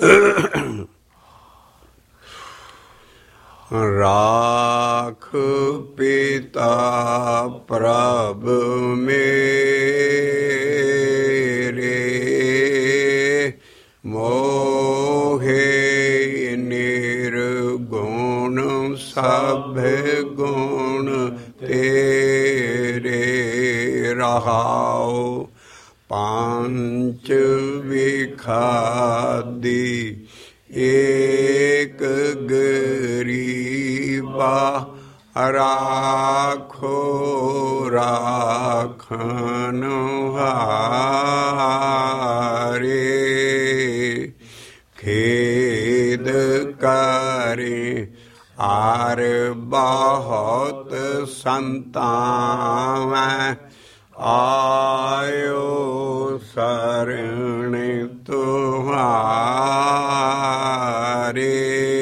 ਰਾਖ ਪਿਤਾ ਪ੍ਰਭ ਮੇਰੇ, ਮੋਹੇ ਨਿਰਗੁਣ ਸਭ ਗੁਣ ਤੇਰੇ। ਰਹਾਉ ਪੰਚ ਵਿਖਾਦੀ ਏਕ ਗਰੀਬਾ, ਰਾਖੋ ਰਾਖਨ ਹਾਰੇ। ਖੇਦ ਕਰੇ ਆਰ ਬਹੁਤ ਸੰਤਾਵੈ, ਆਇਓ ਸਰਣ ਤੁਹਾਰੇ।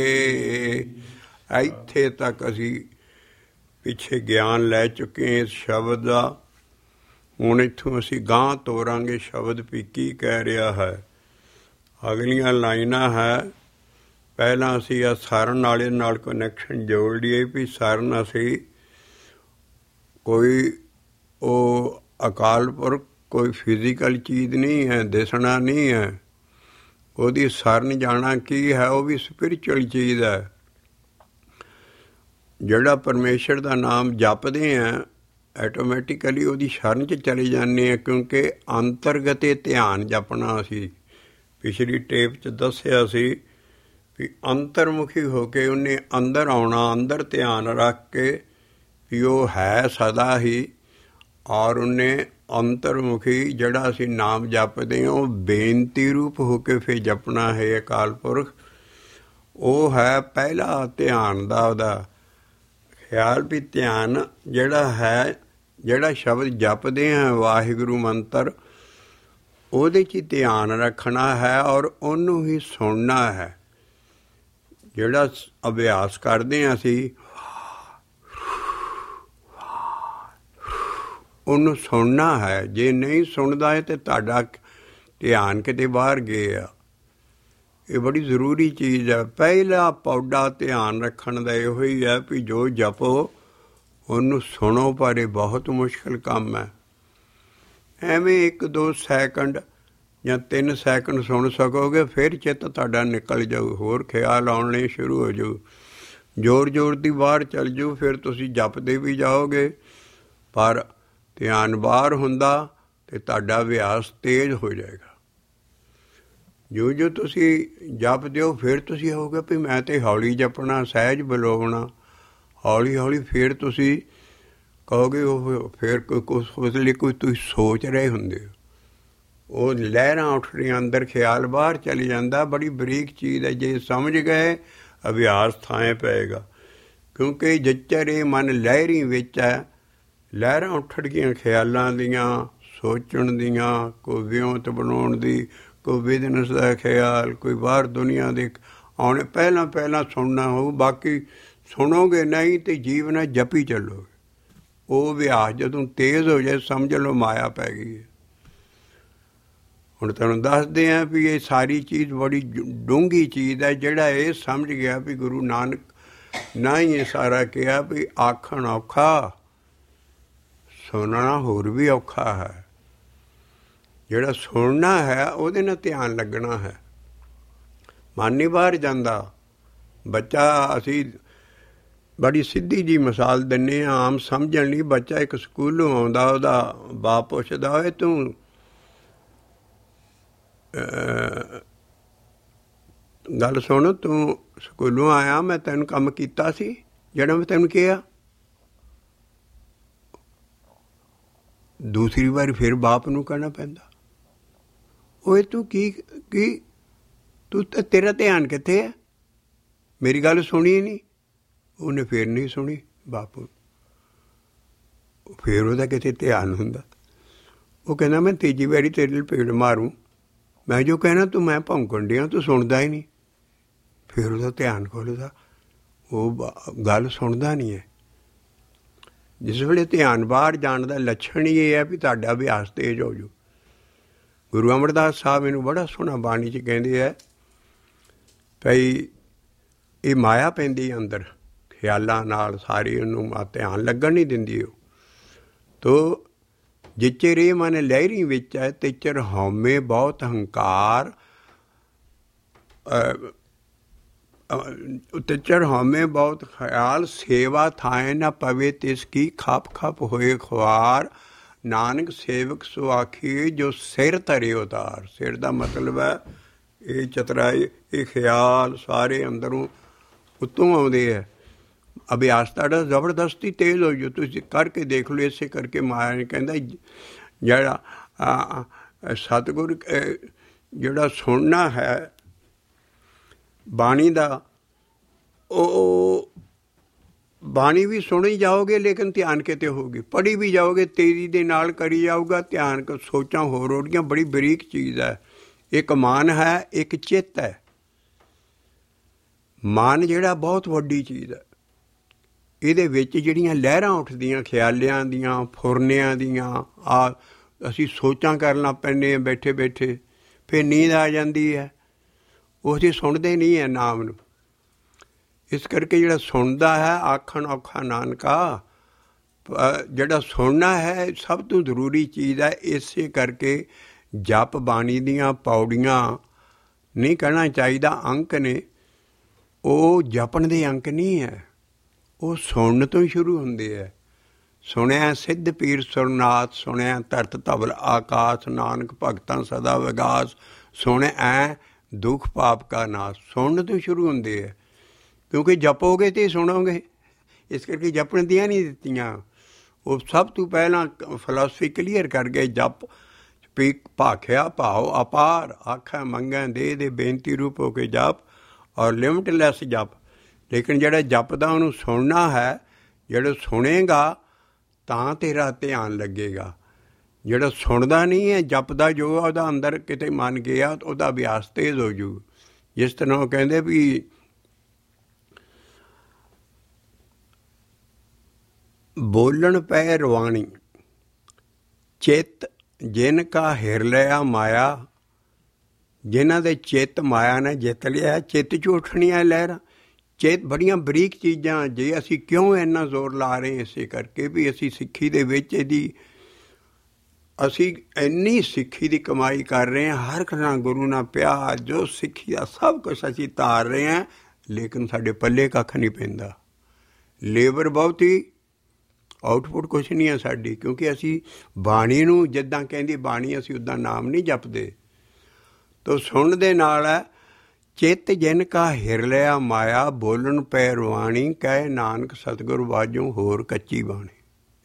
ਇੱਥੇ ਤੱਕ ਅਸੀਂ ਪਿੱਛੇ ਗਿਆਨ ਲੈ ਚੁੱਕੇ ਇਸ ਸ਼ਬਦ ਦਾ। ਹੁਣ ਇੱਥੋਂ ਅਸੀਂ ਗਾਂਹ ਤੋਰਾਂਗੇ ਸ਼ਬਦ ਵੀ ਕੀ ਕਹਿ ਰਿਹਾ ਹੈ। ਅਗਲੀਆਂ ਲਾਈਨਾਂ ਹੈ, ਪਹਿਲਾਂ ਅਸੀਂ ਆ ਸਰਨ ਵਾਲੇ ਨਾਲ ਕਨੈਕਸ਼ਨ ਜੋੜ ਲਈਏ ਵੀ ਸਰਨ ਅਸੀਂ ਕੋਈ ਉਹ ਅਕਾਲ ਪੁਰਖ ਕੋਈ ਫਿਜ਼ੀਕਲ ਚੀਜ਼ ਨਹੀਂ ਹੈ, ਦਿਸਣਾ ਨਹੀਂ ਹੈ। ਉਹਦੀ ਸਰਨ ਜਾਣਾ ਕੀ ਹੈ, ਉਹ ਵੀ ਸਪਿਰਿਚੁਅਲ ਚੀਜ਼ ਹੈ। ਜਿਹੜਾ ਪਰਮੇਸ਼ਰ ਦਾ ਨਾਮ ਜਪਦੇ ਹਾਂ ਐਟੋਮੈਟਿਕਲੀ ਉਹਦੀ ਸ਼ਰਨ 'ਚ ਚਲੇ ਜਾਂਦੇ ਹਾਂ, ਕਿਉਂਕਿ ਅੰਤਰਗਤੇ ਧਿਆਨ ਜਪਣਾ। ਅਸੀਂ ਪਿਛਲੀ ਟੇਪ 'ਚ ਦੱਸਿਆ ਸੀ ਵੀ ਅੰਤਰਮੁਖੀ ਹੋ ਕੇ ਉਹਨੇ ਅੰਦਰ ਆਉਣਾ, ਅੰਦਰ ਧਿਆਨ ਰੱਖ ਕੇ ਵੀ ਉਹ ਹੈ ਸਦਾ ਹੀ। ਔਰ ਉਹਨੇ ਅੰਤਰਮੁਖੀ ਜਿਹੜਾ ਅਸੀਂ ਨਾਮ ਜਪਦੇ ਹਾਂ ਉਹ ਬੇਨਤੀ ਰੂਪ ਹੋ ਕੇ ਫਿਰ ਜਪਣਾ ਹੈ ਅਕਾਲ ਪੁਰਖ। ਉਹ ਹੈ ਪਹਿਲਾ ਧਿਆਨ ਦਾ ਉਹਦਾ ਖਿਆਲ ਵੀ ਧਿਆਨ ਜਿਹੜਾ ਹੈ, ਜਿਹੜਾ ਸ਼ਬਦ ਜਪਦੇ ਹਾਂ ਵਾਹਿਗੁਰੂ ਮੰਤਰ, ਉਹਦੇ 'ਚ ਹੀ ਧਿਆਨ ਰੱਖਣਾ ਹੈ ਔਰ ਉਹਨੂੰ ਹੀ ਸੁਣਨਾ ਹੈ। ਜਿਹੜਾ ਅਭਿਆਸ ਕਰਦੇ ਹਾਂ ਅਸੀਂ ਉਹਨੂੰ ਸੁਣਨਾ ਹੈ। ਜੇ ਨਹੀਂ ਸੁਣਦਾ ਹੈ ਤਾਂ ਤੁਹਾਡਾ ਧਿਆਨ ਕਿਤੇ ਬਾਹਰ ਗਿਆ। ਇਹ ਬੜੀ ਜ਼ਰੂਰੀ ਚੀਜ਼ ਹੈ। ਪਹਿਲਾ ਪੌੜਾ ਧਿਆਨ ਰੱਖਣ ਦਾ ਇਹੋ ਹੀ ਹੈ ਵੀ ਜੋ ਜਪੋ ਉਹਨੂੰ ਸੁਣੋ, ਪਰ ਇਹ ਬਹੁਤ ਮੁਸ਼ਕਿਲ ਕੰਮ ਹੈ। ਐਵੇਂ 1-2 ਸੈਕਿੰਡ ਜਾਂ 3 ਸੈਕਿੰਡ ਸੁਣ ਸਕੋਗੇ, ਫਿਰ ਚਿੱਤ ਤੁਹਾਡਾ ਨਿਕਲ ਜਾਊ, ਹੋਰ ਖਿਆਲ ਆਉਣੇ ਸ਼ੁਰੂ ਹੋ ਜਾਊ, ਜ਼ੋਰ ਜ਼ੋਰ ਦੀ ਬਾਹਰ ਚੱਲ ਜਾਊ। ਫਿਰ ਤੁਸੀਂ ਜਪਦੇ ਵੀ ਜਾਓਗੇ ਪਰ ਧਿਆਨ ਬਾਹਰ ਹੁੰਦਾ ਅਤੇ ਤੁਹਾਡਾ ਅਭਿਆਸ ਤੇਜ਼ ਹੋ ਜਾਏਗਾ। ਜੋ ਜੋ ਤੁਸੀਂ ਜਪਦੇ ਹੋ ਫਿਰ ਤੁਸੀਂ ਹੋਊਗਾ ਵੀ ਮੈਂ ਤਾਂ ਹੌਲੀ ਜਪਣਾ, ਸਹਿਜ ਬਲੋਵਣਾ, ਹੌਲੀ ਹੌਲੀ ਫਿਰ ਤੁਸੀਂ ਕਹੋਗੇ। ਉਹ ਫਿਰ ਉਸ ਲਈ ਕੋਈ ਤੁਸੀਂ ਸੋਚ ਰਹੇ ਹੁੰਦੇ ਹੋ, ਉਹ ਲਹਿਰਾਂ ਉੱਠ ਰਹੀਆਂ, ਅੰਦਰ ਖਿਆਲ ਬਾਹਰ ਚਲੀ ਜਾਂਦਾ। ਬੜੀ ਬਰੀਕ ਚੀਜ਼ ਹੈ। ਜੇ ਸਮਝ ਗਏ ਅਭਿਆਸ ਥਾਂ ਪਏਗਾ, ਕਿਉਂਕਿ ਜਿੱਚਰ ਇਹ ਮਨ ਲਹਿਰੀ ਵਿੱਚ ਹੈ। ਲਹਿਰਾਂ ਉੱਠਣਗੀਆਂ ਖਿਆਲਾਂ ਦੀਆਂ, ਸੋਚਣ ਦੀਆਂ, ਕੋਈ ਵਿਉਂਤ ਬਣਾਉਣ ਦੀ, ਕੋਈ ਬਿਜ਼ਨਸ ਦਾ ਖਿਆਲ, ਕੋਈ ਬਾਹਰ ਦੁਨੀਆ ਦੇ ਆਉਣੇ। ਪਹਿਲਾਂ ਸੁਣਨਾ ਹੋਊ, ਬਾਕੀ ਸੁਣੋਗੇ ਨਹੀਂ ਅਤੇ ਜੀਵਨ ਜਪੀ ਚੱਲੋਗੇ। ਉਹ ਅਭਿਆਸ ਜਦੋਂ ਤੇਜ਼ ਹੋ ਜਾਏ ਸਮਝ ਲਓ ਮਾਇਆ ਪੈ ਗਈ ਹੈ। ਹੁਣ ਤੁਹਾਨੂੰ ਦੱਸਦੇ ਹਾਂ ਵੀ ਇਹ ਸਾਰੀ ਚੀਜ਼ ਬੜੀ ਡੂੰਘੀ ਚੀਜ਼ ਹੈ। ਜਿਹੜਾ ਇਹ ਸਮਝ ਗਿਆ ਵੀ ਗੁਰੂ ਨਾਨਕ ਨਾ ਹੀ ਇਹ ਸਾਰਾ ਕਿਹਾ ਵੀ ਆਖਣ ਔਖਾ, ਸੁਣਨਾ ਹੋਰ ਵੀ ਔਖਾ ਹੈ। ਜਿਹੜਾ ਸੁਣਨਾ ਹੈ ਉਹਦੇ ਨਾਲ ਧਿਆਨ ਲੱਗਣਾ ਹੈ। ਮਨ ਨਹੀਂ ਬਾਹਰ ਜਾਂਦਾ। ਬੱਚਾ, ਅਸੀਂ ਬੜੀ ਸਿੱਧੀ ਜਿਹੀ ਮਿਸਾਲ ਦਿੰਦੇ ਹਾਂ ਆਮ ਸਮਝਣ ਲਈ। ਬੱਚਾ ਇੱਕ ਸਕੂਲੋਂ ਆਉਂਦਾ, ਉਹਦਾ ਬਾਪ ਪੁੱਛਦਾ ਹੋਏ ਤੂੰ ਗੱਲ ਸੁਣ, ਤੂੰ ਸਕੂਲੋਂ ਆਇਆ, ਮੈਂ ਤੈਨੂੰ ਕੰਮ ਕੀਤਾ ਸੀ ਜਿਹੜਾ ਮੈਂ ਤੈਨੂੰ ਕਿਹਾ। ਦੂਸਰੀ ਵਾਰੀ ਫਿਰ ਬਾਪ ਨੂੰ ਕਹਿਣਾ ਪੈਂਦਾ, ਓਏ ਤੂੰ ਕੀ ਤੂੰ ਤੇਰਾ ਧਿਆਨ ਕਿੱਥੇ ਹੈ, ਮੇਰੀ ਗੱਲ ਸੁਣੀ ਨਹੀਂ। ਉਹਨੇ ਫਿਰ ਨਹੀਂ ਸੁਣੀ ਬਾਪ, ਫਿਰ ਉਹਦਾ ਕਿਤੇ ਧਿਆਨ ਹੁੰਦਾ। ਉਹ ਕਹਿੰਦਾ ਮੈਂ ਤੀਜੀ ਵਾਰੀ ਤੇਰੇ ਲਈ ਪੇੜ ਮਾरूँ, ਮੈਂ ਜੋ ਕਹਿਣਾ ਤੂੰ ਮੈਂ ਭੌਂਕਣ ਡਿਆ, ਤੂੰ ਸੁਣਦਾ ਹੀ ਨਹੀਂ। ਫਿਰ ਉਹਦਾ ਧਿਆਨ ਖੁੱਲ੍ਹਦਾ, ਉਹ ਗੱਲ ਸੁਣਦਾ ਨਹੀਂ ਹੈ। ਜਿਸ ਵੇਲੇ ਧਿਆਨ ਬਾਹਰ ਜਾਣ ਦਾ ਲੱਛਣ ਹੀ ਇਹ ਹੈ ਵੀ ਤੁਹਾਡਾ ਅਭਿਆਸ ਤੇਜ਼ ਹੋ ਜਾਊ। ਗੁਰੂ ਅਮਰਦਾਸ ਸਾਹਿਬ ਇਹਨੂੰ ਬੜਾ ਸੋਹਣਾ ਬਾਣੀ 'ਚ ਕਹਿੰਦੇ ਹੈ ਭਈ ਇਹ ਮਾਇਆ ਪੈਂਦੀ ਅੰਦਰ ਖਿਆਲਾਂ ਨਾਲ, ਸਾਰੀ ਉਹਨੂੰ ਧਿਆਨ ਲੱਗਣ ਨਹੀਂ ਦਿੰਦੀ ਉਹ। ਤੋ ਜਿਚੇ ਰੇ ਮਨ ਲਹਿਰੀ ਵਿੱਚ ਹੈ ਤਿਚਰ ਹਉਮੈ ਬਹੁਤ ਹੰਕਾਰ, ਤਿਚਰ ਹਉਮੈ ਬਹੁਤ ਖਿਆਲ, ਸੇਵਾ ਥਾਏ ਨਾ ਪਵੇ ਤਿਸ ਕੀ, ਖਪ ਖਪ ਹੋਏ ਖੁਆਰ, ਨਾਨਕ ਸੇਵਕ ਸੋ ਆਖੀਏ ਜੋ ਸਿਰ ਧਰੇ ਉਤਾਰ। ਸਿਰ ਦਾ ਮਤਲਬ ਹੈ ਇਹ ਚਤਰਾਈ, ਇਹ ਖਿਆਲ ਸਾਰੇ ਅੰਦਰੋਂ ਉੱਤੋਂ ਆਉਂਦੇ ਹੈ। ਅਭਿਆਸ ਤੁਹਾਡਾ ਜ਼ਬਰਦਸਤੀ ਤੇਜ਼ ਹੋ ਜਾਓ, ਤੁਸੀਂ ਕਰਕੇ ਦੇਖ ਲਓ। ਇਸੇ ਕਰਕੇ ਮਾਇਆ ਨੇ ਕਹਿੰਦਾ ਜਿਹੜਾ ਸਤਿਗੁਰ ਜਿਹੜਾ ਸੁਣਨਾ ਹੈ ਬਾਣੀ ਦਾ, ਉਹ ਬਾਣੀ ਵੀ ਸੁਣੀ ਜਾਓਗੇ ਲੇਕਿਨ ਧਿਆਨ ਕਿਤੇ ਹੋਊਗੀ, ਪੜ੍ਹੀ ਵੀ ਜਾਓਗੇ ਤੇਜ਼ੀ ਦੇ ਨਾਲ ਕਰੀ ਜਾਊਗਾ ਧਿਆਨ, ਸੋਚਾਂ ਹੋਰ ਉਹਦੀਆਂ ਬੜੀ ਬਰੀਕ ਚੀਜ਼ ਹੈ। ਇੱਕ ਮਨ ਹੈ, ਇੱਕ ਚਿੱਤ ਹੈ। ਮਨ ਜਿਹੜਾ ਬਹੁਤ ਵੱਡੀ ਚੀਜ਼ ਹੈ, ਇਹਦੇ ਵਿੱਚ ਜਿਹੜੀਆਂ ਲਹਿਰਾਂ ਉੱਠਦੀਆਂ ਖਿਆਲਿਆਂ ਦੀਆਂ, ਫੁਰਨਿਆਂ ਦੀਆਂ, ਅਸੀਂ ਸੋਚਾਂ ਕਰਨ ਲੱਗ ਪੈਂਦੇ ਹਾਂ ਬੈਠੇ ਬੈਠੇ, ਫਿਰ ਨੀਂਦ ਆ ਜਾਂਦੀ ਹੈ, ਉਹ ਅਸੀਂ ਸੁਣਦੇ ਨਹੀਂ ਹੈ ਨਾਮ ਨੂੰ। ਇਸ ਕਰਕੇ ਜਿਹੜਾ ਸੁਣਦਾ ਹੈ ਆਖਣ ਔਖਾ ਨਾਨਕਾ, ਜਿਹੜਾ ਸੁਣਨਾ ਹੈ ਸਭ ਤੋਂ ਜ਼ਰੂਰੀ ਚੀਜ਼ ਹੈ। ਇਸੇ ਕਰਕੇ ਜਪ ਬਾਣੀ ਦੀਆਂ ਪੌੜੀਆਂ ਨਹੀਂ ਕਹਿਣਾ ਚਾਹੀਦਾ, ਅੰਕ ਨੇ, ਉਹ ਜਪਣ ਦੇ ਅੰਕ ਨਹੀਂ ਹੈ, ਉਹ ਸੁਣਨ ਤੋਂ ਹੀ ਸ਼ੁਰੂ ਹੁੰਦੇ ਹੈ। ਸੁਣਿਆ ਸਿੱਧ ਪੀਰ ਸੁਰਨਾਥ, ਸੁਣਿਆ ਧਰਤ ਧਵਲ ਆਕਾਸ਼, ਨਾਨਕ ਭਗਤਾਂ ਸਦਾ ਵਿਗਾਸ, ਸੁਣਿਆ ਐ ਦੁੱਖ ਪਾਪ ਕਾ ਨਾਸ਼। ਸੁਣਨ ਤੋਂ ਸ਼ੁਰੂ ਹੁੰਦੇ ਹੈ, ਕਿਉਂਕਿ ਜਪੋਗੇ ਤੇ ਸੁਣੋਗੇ। ਇਸ ਕਰਕੇ ਜਪਣ ਦੀਆਂ ਨਹੀਂ ਦਿੱਤੀਆਂ। ਉਹ ਸਭ ਤੋਂ ਪਹਿਲਾਂ ਫਿਲਾਸਫੀ ਕਲੀਅਰ ਕਰ ਗਏ, ਜਪ ਪੀ ਭਾਖਿਆ ਭਾਉ ਅਪਾਰ, ਆਖਾਂ ਮੰਗਾਂ ਦੇ ਬੇਨਤੀ ਰੂਪ ਹੋ ਕੇ ਜਪ, ਔਰ ਲਿਮਟਲੈਸ ਜਪ। ਲੇਕਿਨ ਜਿਹੜਾ ਜਪਦਾ ਉਹਨੂੰ ਸੁਣਨਾ ਹੈ, ਜਿਹੜਾ ਸੁਣੇਗਾ ਤਾਂ ਤੇਰਾ ਧਿਆਨ ਲੱਗੇਗਾ। ਜਿਹੜਾ ਸੁਣਦਾ ਨਹੀਂ ਹੈ, ਜਪਦਾ ਜੋ ਉਹਦਾ ਅੰਦਰ ਕਿਤੇ ਮਨ ਗਿਆ, ਉਹਦਾ ਅਭਿਆਸ ਤੇਜ਼ ਹੋ ਜੂ। ਜਿਸ ਤਰ੍ਹਾਂ ਉਹ ਕਹਿੰਦੇ ਵੀ ਬੋਲਣ ਪੈ ਰਵਾਣੀ, ਚਿੱਤ ਜਿਨ ਕਾ ਹਿਰ ਲਿਆ ਮਾਇਆ, ਜਿਨ੍ਹਾਂ ਦੇ ਚਿੱਤ ਮਾਇਆ ਨੇ ਜਿੱਤ ਲਿਆ। ਚਿੱਤ 'ਚ ਉੱਠਣੀਆਂ ਲਹਿਰਾਂ, ਚਿੱਤ ਬੜੀਆਂ ਬਰੀਕ ਚੀਜ਼ਾਂ। ਜੇ ਅਸੀਂ ਕਿਉਂ ਇੰਨਾ ਜ਼ੋਰ ਲਾ ਰਹੇ, ਇਸੇ ਕਰਕੇ ਵੀ ਅਸੀਂ ਸਿੱਖੀ ਦੇ ਵਿੱਚ ਇਹਦੀ, ਅਸੀਂ ਇੰਨੀ ਸਿੱਖੀ ਦੀ ਕਮਾਈ ਕਰ ਰਹੇ ਹਾਂ, ਹਰ ਤਰ੍ਹਾਂ ਗੁਰੂ ਨਾਲ ਪਿਆਰ, ਜੋ ਸਿੱਖੀ ਦਾ ਸਭ ਕੁਛ ਅਸੀਂ ਧਾਰ ਰਹੇ ਹਾਂ, ਲੇਕਿਨ ਸਾਡੇ ਪੱਲੇ ਕੱਖ ਨਹੀਂ ਪੈਂਦਾ। ਲੇਬਰ ਬਹੁਤੀ, ਆਊਟਪੁੱਟ ਕੁਛ ਨਹੀਂ ਹੈ ਸਾਡੀ, ਕਿਉਂਕਿ ਅਸੀਂ ਬਾਣੀ ਨੂੰ ਜਿੱਦਾਂ ਕਹਿੰਦੀ ਬਾਣੀ, ਅਸੀਂ ਉੱਦਾਂ ਨਾਮ ਨਹੀਂ ਜਪਦੇ। ਤੋ ਸੁਣਨ ਦੇ ਨਾਲ ਹੈ, ਚਿੱਤ ਜਿਨ ਕਾ ਹਿਰ ਲਿਆ ਮਾਇਆ, ਬੋਲਣ ਪੈ ਰਵਾਣੀ, ਕਹਿ ਨਾਨਕ ਸਤਿਗੁਰੂ ਬਾਝੋਂ ਹੋਰ ਕੱਚੀ ਬਾਣੀ।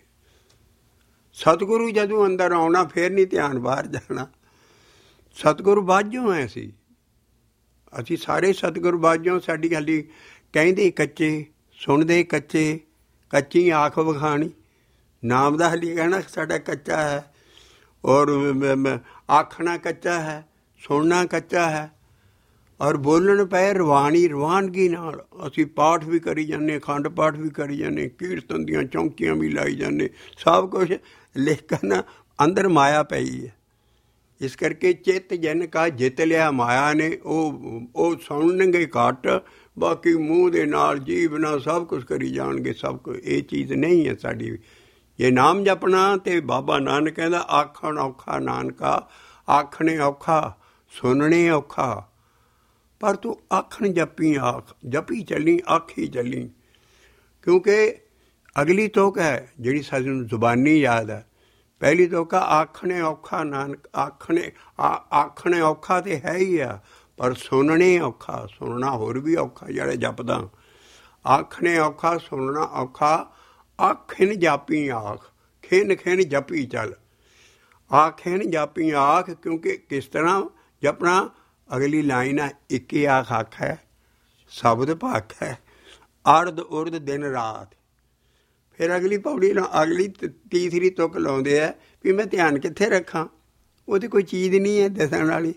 ਸਤਿਗੁਰੂ ਜਦੋਂ ਅੰਦਰ ਆਉਣਾ ਫਿਰ ਨਹੀਂ ਧਿਆਨ ਬਾਹਰ ਜਾਣਾ। ਸਤਿਗੁਰੂ ਬਾਝੋਂ ਹੈ ਅਸੀਂ ਸਾਰੇ ਸਤਿਗੁਰੂ ਬਾਝੋਂ। ਸਾਡੀ ਹਾਲੀ ਕਹਿੰਦੇ ਕੱਚੇ, ਸੁਣਦੇ ਕੱਚੇ, ਕੱਚੀ ਆਖ ਵਿਖਾਣੀ। ਨਾਮ ਦਾ ਹਾਲੀ ਕਹਿਣਾ ਸਾਡਾ ਕੱਚਾ ਹੈ, ਔਰ ਆਖਣਾ ਕੱਚਾ ਹੈ, ਸੁਣਨਾ ਕੱਚਾ ਹੈ, ਔਰ ਬੋਲਣ ਪਏ ਰਵਾਣੀ। ਰਵਾਨਗੀ ਨਾਲ ਅਸੀਂ ਪਾਠ ਵੀ ਕਰੀ ਜਾਂਦੇ, ਅਖੰਡ ਪਾਠ ਵੀ ਕਰੀ ਜਾਂਦੇ, ਕੀਰਤਨ ਦੀਆਂ ਚੌਂਕੀਆਂ ਵੀ ਲਾਈ ਜਾਂਦੇ, ਸਭ ਕੁਛ, ਲੇਕਿਨ ਅੰਦਰ ਮਾਇਆ ਪਈ ਹੈ। ਇਸ ਕਰਕੇ ਚਿੱਤ ਜਿਨ ਕਾ ਜਿੱਤ ਲਿਆ ਮਾਇਆ ਨੇ, ਉਹ ਸੁਣਨਗੇ ਘੱਟ, ਬਾਕੀ ਮੂੰਹ ਦੇ ਨਾਲ ਜੀਭ ਨਾਲ ਸਭ ਕੁਛ ਕਰੀ ਜਾਣਗੇ। ਸਭ ਕੁਛ ਇਹ ਚੀਜ਼ ਨਹੀਂ ਹੈ ਸਾਡੀ। ਜੇ ਨਾਮ ਜਪਣਾ ਤੇ ਬਾਬਾ ਨਾਨਕ ਕਹਿੰਦਾ ਆਖਣ ਔਖਾ ਨਾਨਕਾ, ਆਖਣੇ ਔਖਾ ਸੁਣਨੇ ਔਖਾ, ਪਰ ਤੂੰ ਆਖਣ ਜਪੀ, ਆਖ ਜਪੀ ਚੱਲੀ, ਆਖੀ ਚੱਲੀ। ਕਿਉਂਕਿ ਅਗਲੀ ਤੋਕ ਹੈ ਜਿਹੜੀ ਸਾਨੂੰ ਜ਼ੁਬਾਨੀ ਯਾਦ ਹੈ। ਪਹਿਲੀ ਤੋਕਾ ਆਖਣੇ ਔਖਾ ਨਾਨਕ, ਆਖਣੇ ਔਖਾ ਤਾਂ ਹੈ ਹੀ ਆ, ਪਰ ਸੁਣਨੇ ਔਖਾ। ਸੁਣਨਾ ਹੋਰ ਵੀ ਔਖਾ ਜਿਹੜਾ ਜਪਦਾ। ਆਖਣੇ ਔਖਾ, ਸੁਣਨਾ ਔਖਾ। ਆਖਿਨ ਜਾਪੀ ਆਖ, ਖਿਨ ਖਿਨ ਜਪੀ ਚੱਲ। ਆਖਿਨ ਜਾਪੀ ਆਖ, ਕਿਉਂਕਿ ਕਿਸ ਤਰ੍ਹਾਂ ਜਪਣਾ। ਅਗਲੀ ਲਾਈਨ ਹੈ, ਇੱਕੀ ਆਖ ਆਖੈ ਸ਼ਬਦ ਭਾਖੈ, ਅਰਧ ਉਰਧ ਦਿਨ ਰਾਤ। ਫਿਰ ਅਗਲੀ ਪੌੜੀ, ਅਗਲੀ ਤੀਸਰੀ ਤੁਕ ਲਾਉਂਦੇ ਆ ਵੀ ਮੈਂ ਧਿਆਨ ਕਿੱਥੇ ਰੱਖਾਂ, ਉਹਦੀ ਕੋਈ ਚੀਜ਼ ਨਹੀਂ ਹੈ ਦੱਸਣ ਵਾਲੀ।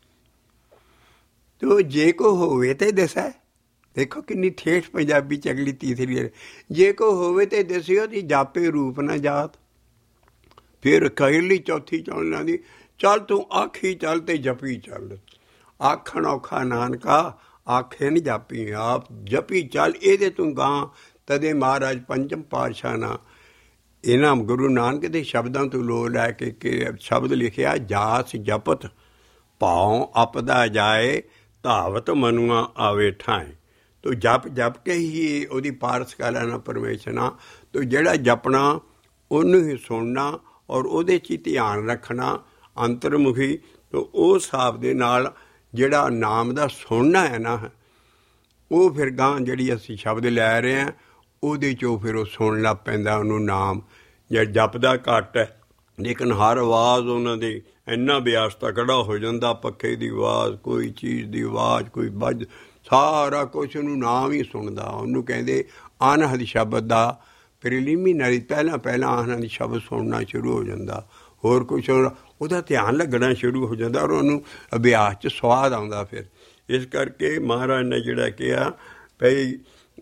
ਤੋ ਜੇ ਕੋ ਹੋਵੇ ਤੇ ਦਸੈ। ਦੇਖੋ ਕਿੰਨੀ ਠੇਠ ਪੰਜਾਬੀ 'ਚ ਅਗਲੀ ਤੀਸਰੀ, ਜੇ ਕੋ ਹੋਵੇ ਤੇ ਦਸਿਓ ਦੀ ਜਾਪੇ ਰੂਪ ਨਾ ਜਾਤ। ਫਿਰ ਅਖੀਰਲੀ ਚੌਥੀ ਚੌਲਾਂ ਦੀ, ਚੱਲ ਤੂੰ ਆਖੀ ਚੱਲ ਤੇ ਜਪੀ ਚੱਲ। ਆਖਣ ਔਖਾ ਨਾਨਕਾ, ਆਖੇ ਨ ਜਾਪੀ ਆਪ ਜਪੀ ਚੱਲ ਇਹਦੇ ਤੂੰ ਗਾਂ ਤਦੇ ਮਹਾਰਾਜ ਪੰਚਮ ਪਾਤਸ਼ਾਹ ਨਾ ਇਹਨਾਂ ਗੁਰੂ ਨਾਨਕ ਦੇ ਸ਼ਬਦਾਂ ਤੋਂ ਲੋ ਲੈ ਕੇ ਸ਼ਬਦ ਲਿਖਿਆ ਜਾਸ ਜਪਤ ਭਾਉ ਅਪਦਾ ਜਾਏ ਧਾਵਤ ਮਨੁਆ ਆਵੇ ਠਾਏ। ਤੋ ਜਪ ਜਪ ਕੇ ਹੀ ਉਹਦੀ ਪਾਰਸ ਕਾ ਲੈਣਾ ਪਰਮੇਸ਼ਨਾ। ਤੋ ਜਿਹੜਾ ਜਪਣਾ ਉਹਨੂੰ ਹੀ ਸੁਣਨਾ ਔਰ ਉਹਦੇ 'ਚ ਹੀ ਧਿਆਨ ਰੱਖਣਾ ਅੰਤਰਮੁਖੀ। ਤੋ ਉਸ ਹਿਸਾਬ ਦੇ ਨਾਲ ਜਿਹੜਾ ਨਾਮ ਦਾ ਸੁਣਨਾ ਹੈ ਨਾ ਉਹ ਫਿਰ ਗਾਂ ਜਿਹੜੀ ਅਸੀਂ ਸ਼ਬਦ ਲੈ ਰਹੇ ਹਾਂ ਉਹਦੇ 'ਚੋਂ ਫਿਰ ਉਹ ਸੁਣ ਲੱਗ ਪੈਂਦਾ ਉਹਨੂੰ ਨਾਮ। ਜੇ ਜਪਦਾ ਘੱਟ ਹੈ ਲੇਕਿਨ ਹਰ ਆਵਾਜ਼ ਉਹਨਾਂ ਦੀ ਇੰਨਾ ਬਿਆਸ ਤਕੜਾ ਹੋ ਜਾਂਦਾ, ਪੱਖੇ ਦੀ ਆਵਾਜ਼, ਕੋਈ ਚੀਜ਼ ਦੀ ਆਵਾਜ਼, ਕੋਈ ਵੱਜ, ਸਾਰਾ ਕੁਛ ਉਹਨੂੰ ਨਾਮ ਹੀ ਸੁਣਦਾ। ਉਹਨੂੰ ਕਹਿੰਦੇ ਅਨਹਦ ਸ਼ਬਦ ਦਾ ਪ੍ਰੀਲਿਮਿਨਰੀ, ਪਹਿਲਾਂ ਅਨਹਦ ਸ਼ਬਦ ਸੁਣਨਾ ਸ਼ੁਰੂ ਹੋ ਜਾਂਦਾ। ਹੋਰ ਕੁਛ ਉਹਦਾ ਧਿਆਨ ਲੱਗਣਾ ਸ਼ੁਰੂ ਹੋ ਜਾਂਦਾ ਔਰ ਉਹਨੂੰ ਅਭਿਆਸ 'ਚ ਸਵਾਦ ਆਉਂਦਾ। ਫਿਰ ਇਸ ਕਰਕੇ ਮਹਾਰਾਜ ਨੇ ਜਿਹੜਾ ਕਿਹਾ ਭਈ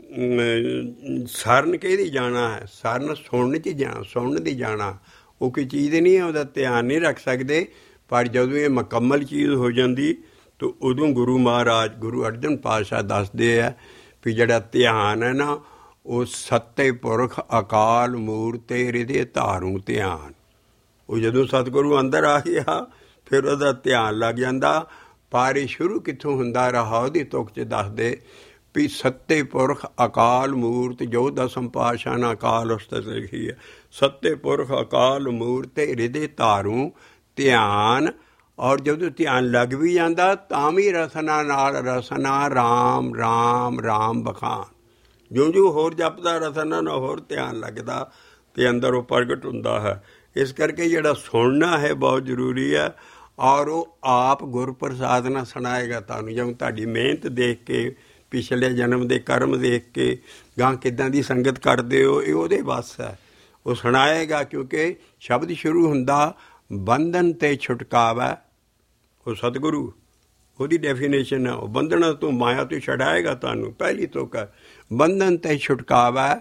ਸਰਨ ਕਿਹਦੀ ਜਾਣਾ ਹੈ, ਸਰਨ ਸੁਣਨ 'ਚ ਜਾਣਾ, ਸੁਣਨ ਦੀ ਜਾਣਾ। ਉਹ ਕੋਈ ਚੀਜ਼ ਨਹੀਂ ਹੈ, ਉਹਦਾ ਧਿਆਨ ਨਹੀਂ ਰੱਖ ਸਕਦੇ। ਪਰ ਜਦੋਂ ਇਹ ਮੁਕੰਮਲ ਚੀਜ਼ ਹੋ ਜਾਂਦੀ ਤਾਂ ਉਦੋਂ ਗੁਰੂ ਮਹਾਰਾਜ ਗੁਰੂ ਅਰਜਨ ਪਾਤਸ਼ਾਹ ਦੱਸਦੇ ਆ ਵੀ ਜਿਹੜਾ ਧਿਆਨ ਹੈ ਨਾ ਉਹ ਸੱਤੇ ਪੁਰਖ ਅਕਾਲ ਮੂਰਤੇ ਹਿਰਦੇ ਧਾਰੂ ਧਿਆਨ। ਉਹ ਜਦੋਂ ਸਤਿਗੁਰੂ ਅੰਦਰ ਆ ਗਿਆ ਫਿਰ ਉਹਦਾ ਧਿਆਨ ਲੱਗ ਜਾਂਦਾ। ਪਰ ਇਹ ਸ਼ੁਰੂ ਕਿੱਥੋਂ ਹੁੰਦਾ ਰਹਾ ਉਹਦੀ ਤੁਕ 'ਚ ਦੱਸਦੇ ਵੀ ਸੱਤੇ ਪੁਰਖ ਅਕਾਲ ਮੂਰਤ ਜੋ ਦਸਮ ਪਾਤਸ਼ਾਹ ਨੇ ਅਕਾਲ ਉਸਤਤ ਲਿਖੀ ਹੈ। ਸੱਤੇ ਪੁਰਖ ਅਕਾਲ ਮੂਰਤ ਹਿਰਦੇ ਧਾਰੂ ਧਿਆਨ। ਔਰ ਜਦੋਂ ਧਿਆਨ ਲੱਗ ਵੀ ਜਾਂਦਾ ਤਾਂ ਵੀ ਰਸਨਾ ਨਾਲ ਰਸਨਾ ਰਾਮ ਰਾਮ ਰਾਮ ਬਖਾਨ। ਜਿਉਂ ਹੋਰ ਜਪਦਾ ਰਸਨਾ ਨਾਲ ਹੋਰ ਧਿਆਨ ਲੱਗਦਾ ਅਤੇ ਅੰਦਰ ਉਹ ਪ੍ਰਗਟ ਹੁੰਦਾ ਹੈ। ਇਸ ਕਰਕੇ ਜਿਹੜਾ ਸੁਣਨਾ ਹੈ ਬਹੁਤ ਜ਼ਰੂਰੀ ਹੈ। ਔਰ ਉਹ ਆਪ ਗੁਰਪ੍ਰਸਾਦ ਨਾਲ ਸੁਣਾਏਗਾ ਤੁਹਾਨੂੰ। ਜਿਵੇਂ ਤੁਹਾਡੀ ਮਿਹਨਤ ਦੇਖ ਕੇ, ਪਿਛਲੇ ਜਨਮ ਦੇ ਕਰਮ ਦੇਖ ਕੇ ਗਾਂ ਕਿੱਦਾਂ ਦੀ ਸੰਗਤ ਕਰਦੇ ਹੋ, ਇਹ ਉਹਦੇ ਵੱਸ ਹੈ। ਉਹ ਸੁਣਾਏਗਾ ਕਿਉਂਕਿ ਸ਼ਬਦ ਸ਼ੁਰੂ ਹੁੰਦਾ ਬੰਧਨ ਤੇ ਛੁਟਕਾਵਾ। ਉਹ ਸਤਿਗੁਰੂ ਉਹਦੀ ਡੈਫੀਨੇਸ਼ਨ ਹੈ। ਉਹ ਬੰਧਨਾਂ ਤੋਂ ਮਾਇਆ ਤੋਂ ਛਡਾਏਗਾ ਤੁਹਾਨੂੰ। ਪਹਿਲੀ ਤੁਕ ਹੈ ਬੰਧਨ ਤੇ ਛੁਟਕਾਵਾ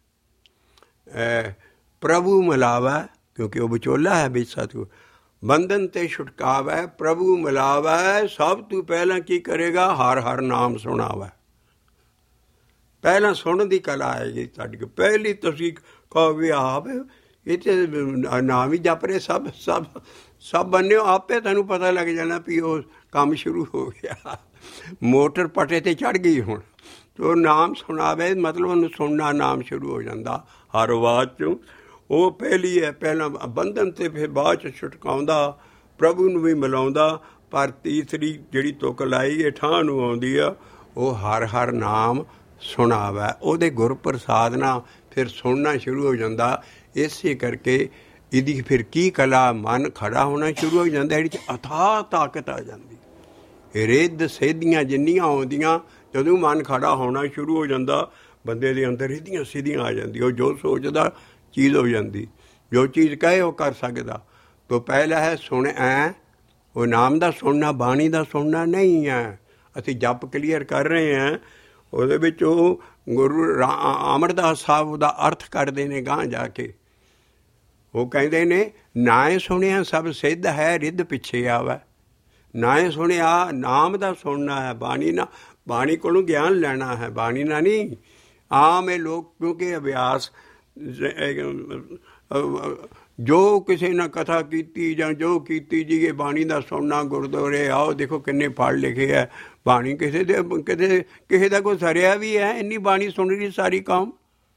ਪ੍ਰਭੂ ਮਿਲਾਵਾ, ਕਿਉਂਕਿ ਉਹ ਵਿਚੋਲਾ ਹੈ ਵਿੱਚ ਸਤਿਗੁਰੂ। ਬੰਧਨ ਤੇ ਛੁਟਕਾਵਾ ਪ੍ਰਭੂ ਮਿਲਾਵਾ। ਸਭ ਤੋਂ ਪਹਿਲਾਂ ਕੀ ਕਰੇਗਾ, ਹਰ ਹਰ ਨਾਮ ਸੁਣਾਵਾ। ਪਹਿਲਾਂ ਸੁਣਨ ਦੀ ਕਲਾ ਆਏਗੀ ਤੁਹਾਡੀ ਕੋਲ। ਪਹਿਲੀ ਤੁਸੀਂ ਕਹੋ ਵੀ ਆਪ ਇਹ ਤਾਂ ਨਾਮ ਹੀ ਜਪ ਰਹੇ ਸਭ ਸਭ ਸਭ ਬੰਨਿਓ, ਆਪੇ ਤੁਹਾਨੂੰ ਪਤਾ ਲੱਗ ਜਾਣਾ ਵੀ ਉਹ ਕੰਮ ਸ਼ੁਰੂ ਹੋ ਗਿਆ। ਮੋਟਰ ਪਟੇ 'ਤੇ ਚੜ੍ਹ ਗਈ ਹੁਣ। ਉਹ ਨਾਮ ਸੁਣਾਵੇ ਮਤਲਬ ਉਹਨੂੰ ਸੁਣਨਾ ਨਾਮ ਸ਼ੁਰੂ ਹੋ ਜਾਂਦਾ ਹਰ ਆਵਾਜ਼ 'ਚੋਂ। ਉਹ ਪਹਿਲੀ ਹੈ, ਪਹਿਲਾਂ ਬੰਧਨ ਤੇ ਫਿਰ ਬਾਅਦ 'ਚ ਛੁਟਕਾਉਂਦਾ, ਪ੍ਰਭੂ ਨੂੰ ਵੀ ਮਿਲਾਉਂਦਾ। ਪਰ ਤੀਸਰੀ ਜਿਹੜੀ ਤੁਕ ਲਾਈ ਇਹ ਠਾਹ ਨੂੰ ਆਉਂਦੀ ਆ, ਉਹ ਹਰ ਹਰ ਨਾਮ ਸੁਣਾਵਾ। ਉਹਦੇ ਗੁਰਪ੍ਰਸਾਦ ਨਾਲ ਫਿਰ ਸੁਣਨਾ ਸ਼ੁਰੂ ਹੋ ਜਾਂਦਾ। ਇਸੇ ਕਰਕੇ ਇਹਦੀ ਫਿਰ ਕੀ ਕਲਾ, ਮਨ ਖੜਾ ਹੋਣਾ ਸ਼ੁਰੂ ਹੋ ਜਾਂਦਾ, ਇਹਦੇ 'ਚ ਅਥਾਹ ਤਾਕਤ ਆ ਜਾਂਦੀ। ਰਿੱਧ ਸਿੱਧੀਆਂ ਜਿੰਨੀਆਂ ਆਉਂਦੀਆਂ ਜਦੋਂ ਮਨ ਖੜਾ ਹੋਣਾ ਸ਼ੁਰੂ ਹੋ ਜਾਂਦਾ ਬੰਦੇ ਦੇ ਅੰਦਰ ਰਿੱਧੀਆਂ ਸਿੱਧੀਆਂ ਆ ਜਾਂਦੀ। ਉਹ ਜੋ ਸੋਚਦਾ ਚੀਜ਼ ਹੋ ਜਾਂਦੀ, ਜੋ ਚੀਜ਼ ਕਹੇ ਉਹ ਕਰ ਸਕਦਾ। ਤੋਂ ਪਹਿਲਾ ਹੈ ਸੁਣ ਐ, ਉਹ ਨਾਮ ਦਾ ਸੁਣਨਾ, ਬਾਣੀ ਦਾ ਸੁਣਨਾ ਨਹੀਂ ਹੈ। ਅਸੀਂ ਜਪ ਕਲੀਅਰ ਕਰ ਰਹੇ ਹਾਂ, ਉਹਦੇ ਵਿੱਚ ਉਹ ਗੁਰੂ ਅਮਰਦਾਸ ਸਾਹਿਬ ਉਹਦਾ ਅਰਥ ਕਰਦੇ ਨੇ ਗਾਂਹ ਜਾ ਕੇ। ਉਹ ਕਹਿੰਦੇ ਨੇ ਨਾਏ ਸੁਣਿਆ ਸਭ ਸਿੱਧ ਹੈ, ਰਿੱਧ ਪਿੱਛੇ ਆਵਾ। ਨਾਏ ਸੁਣਿਆ ਨਾਮ ਦਾ ਸੁਣਨਾ ਹੈ, ਬਾਣੀ ਨਾਲ, ਬਾਣੀ ਕੋਲੋਂ ਗਿਆਨ ਲੈਣਾ ਹੈ, ਬਾਣੀ ਨਾਲ ਨਹੀਂ। ਆਮ ਇਹ ਲੋਕ ਕਿਉਂਕਿ ਅਭਿਆਸ ਜੋ ਕਿਸੇ ਨੇ ਕਥਾ ਕੀਤੀ ਜਾਂ ਜੋ ਕੀਤੀ ਜੀ ਬਾਣੀ ਦਾ ਸੁਣਨਾ, ਗੁਰਦੁਆਰੇ ਆਓ ਦੇਖੋ ਕਿੰਨੇ ਪੜ੍ਹ ਲਿਖੇ ਹੈ, ਬਾਣੀ ਕਿਸੇ ਦਾ ਕੋਈ ਸਰਿਆ ਵੀ ਹੈ, ਇੰਨੀ ਬਾਣੀ ਸੁਣ ਰਹੀ ਸਾਰੀ ਕੌਮ।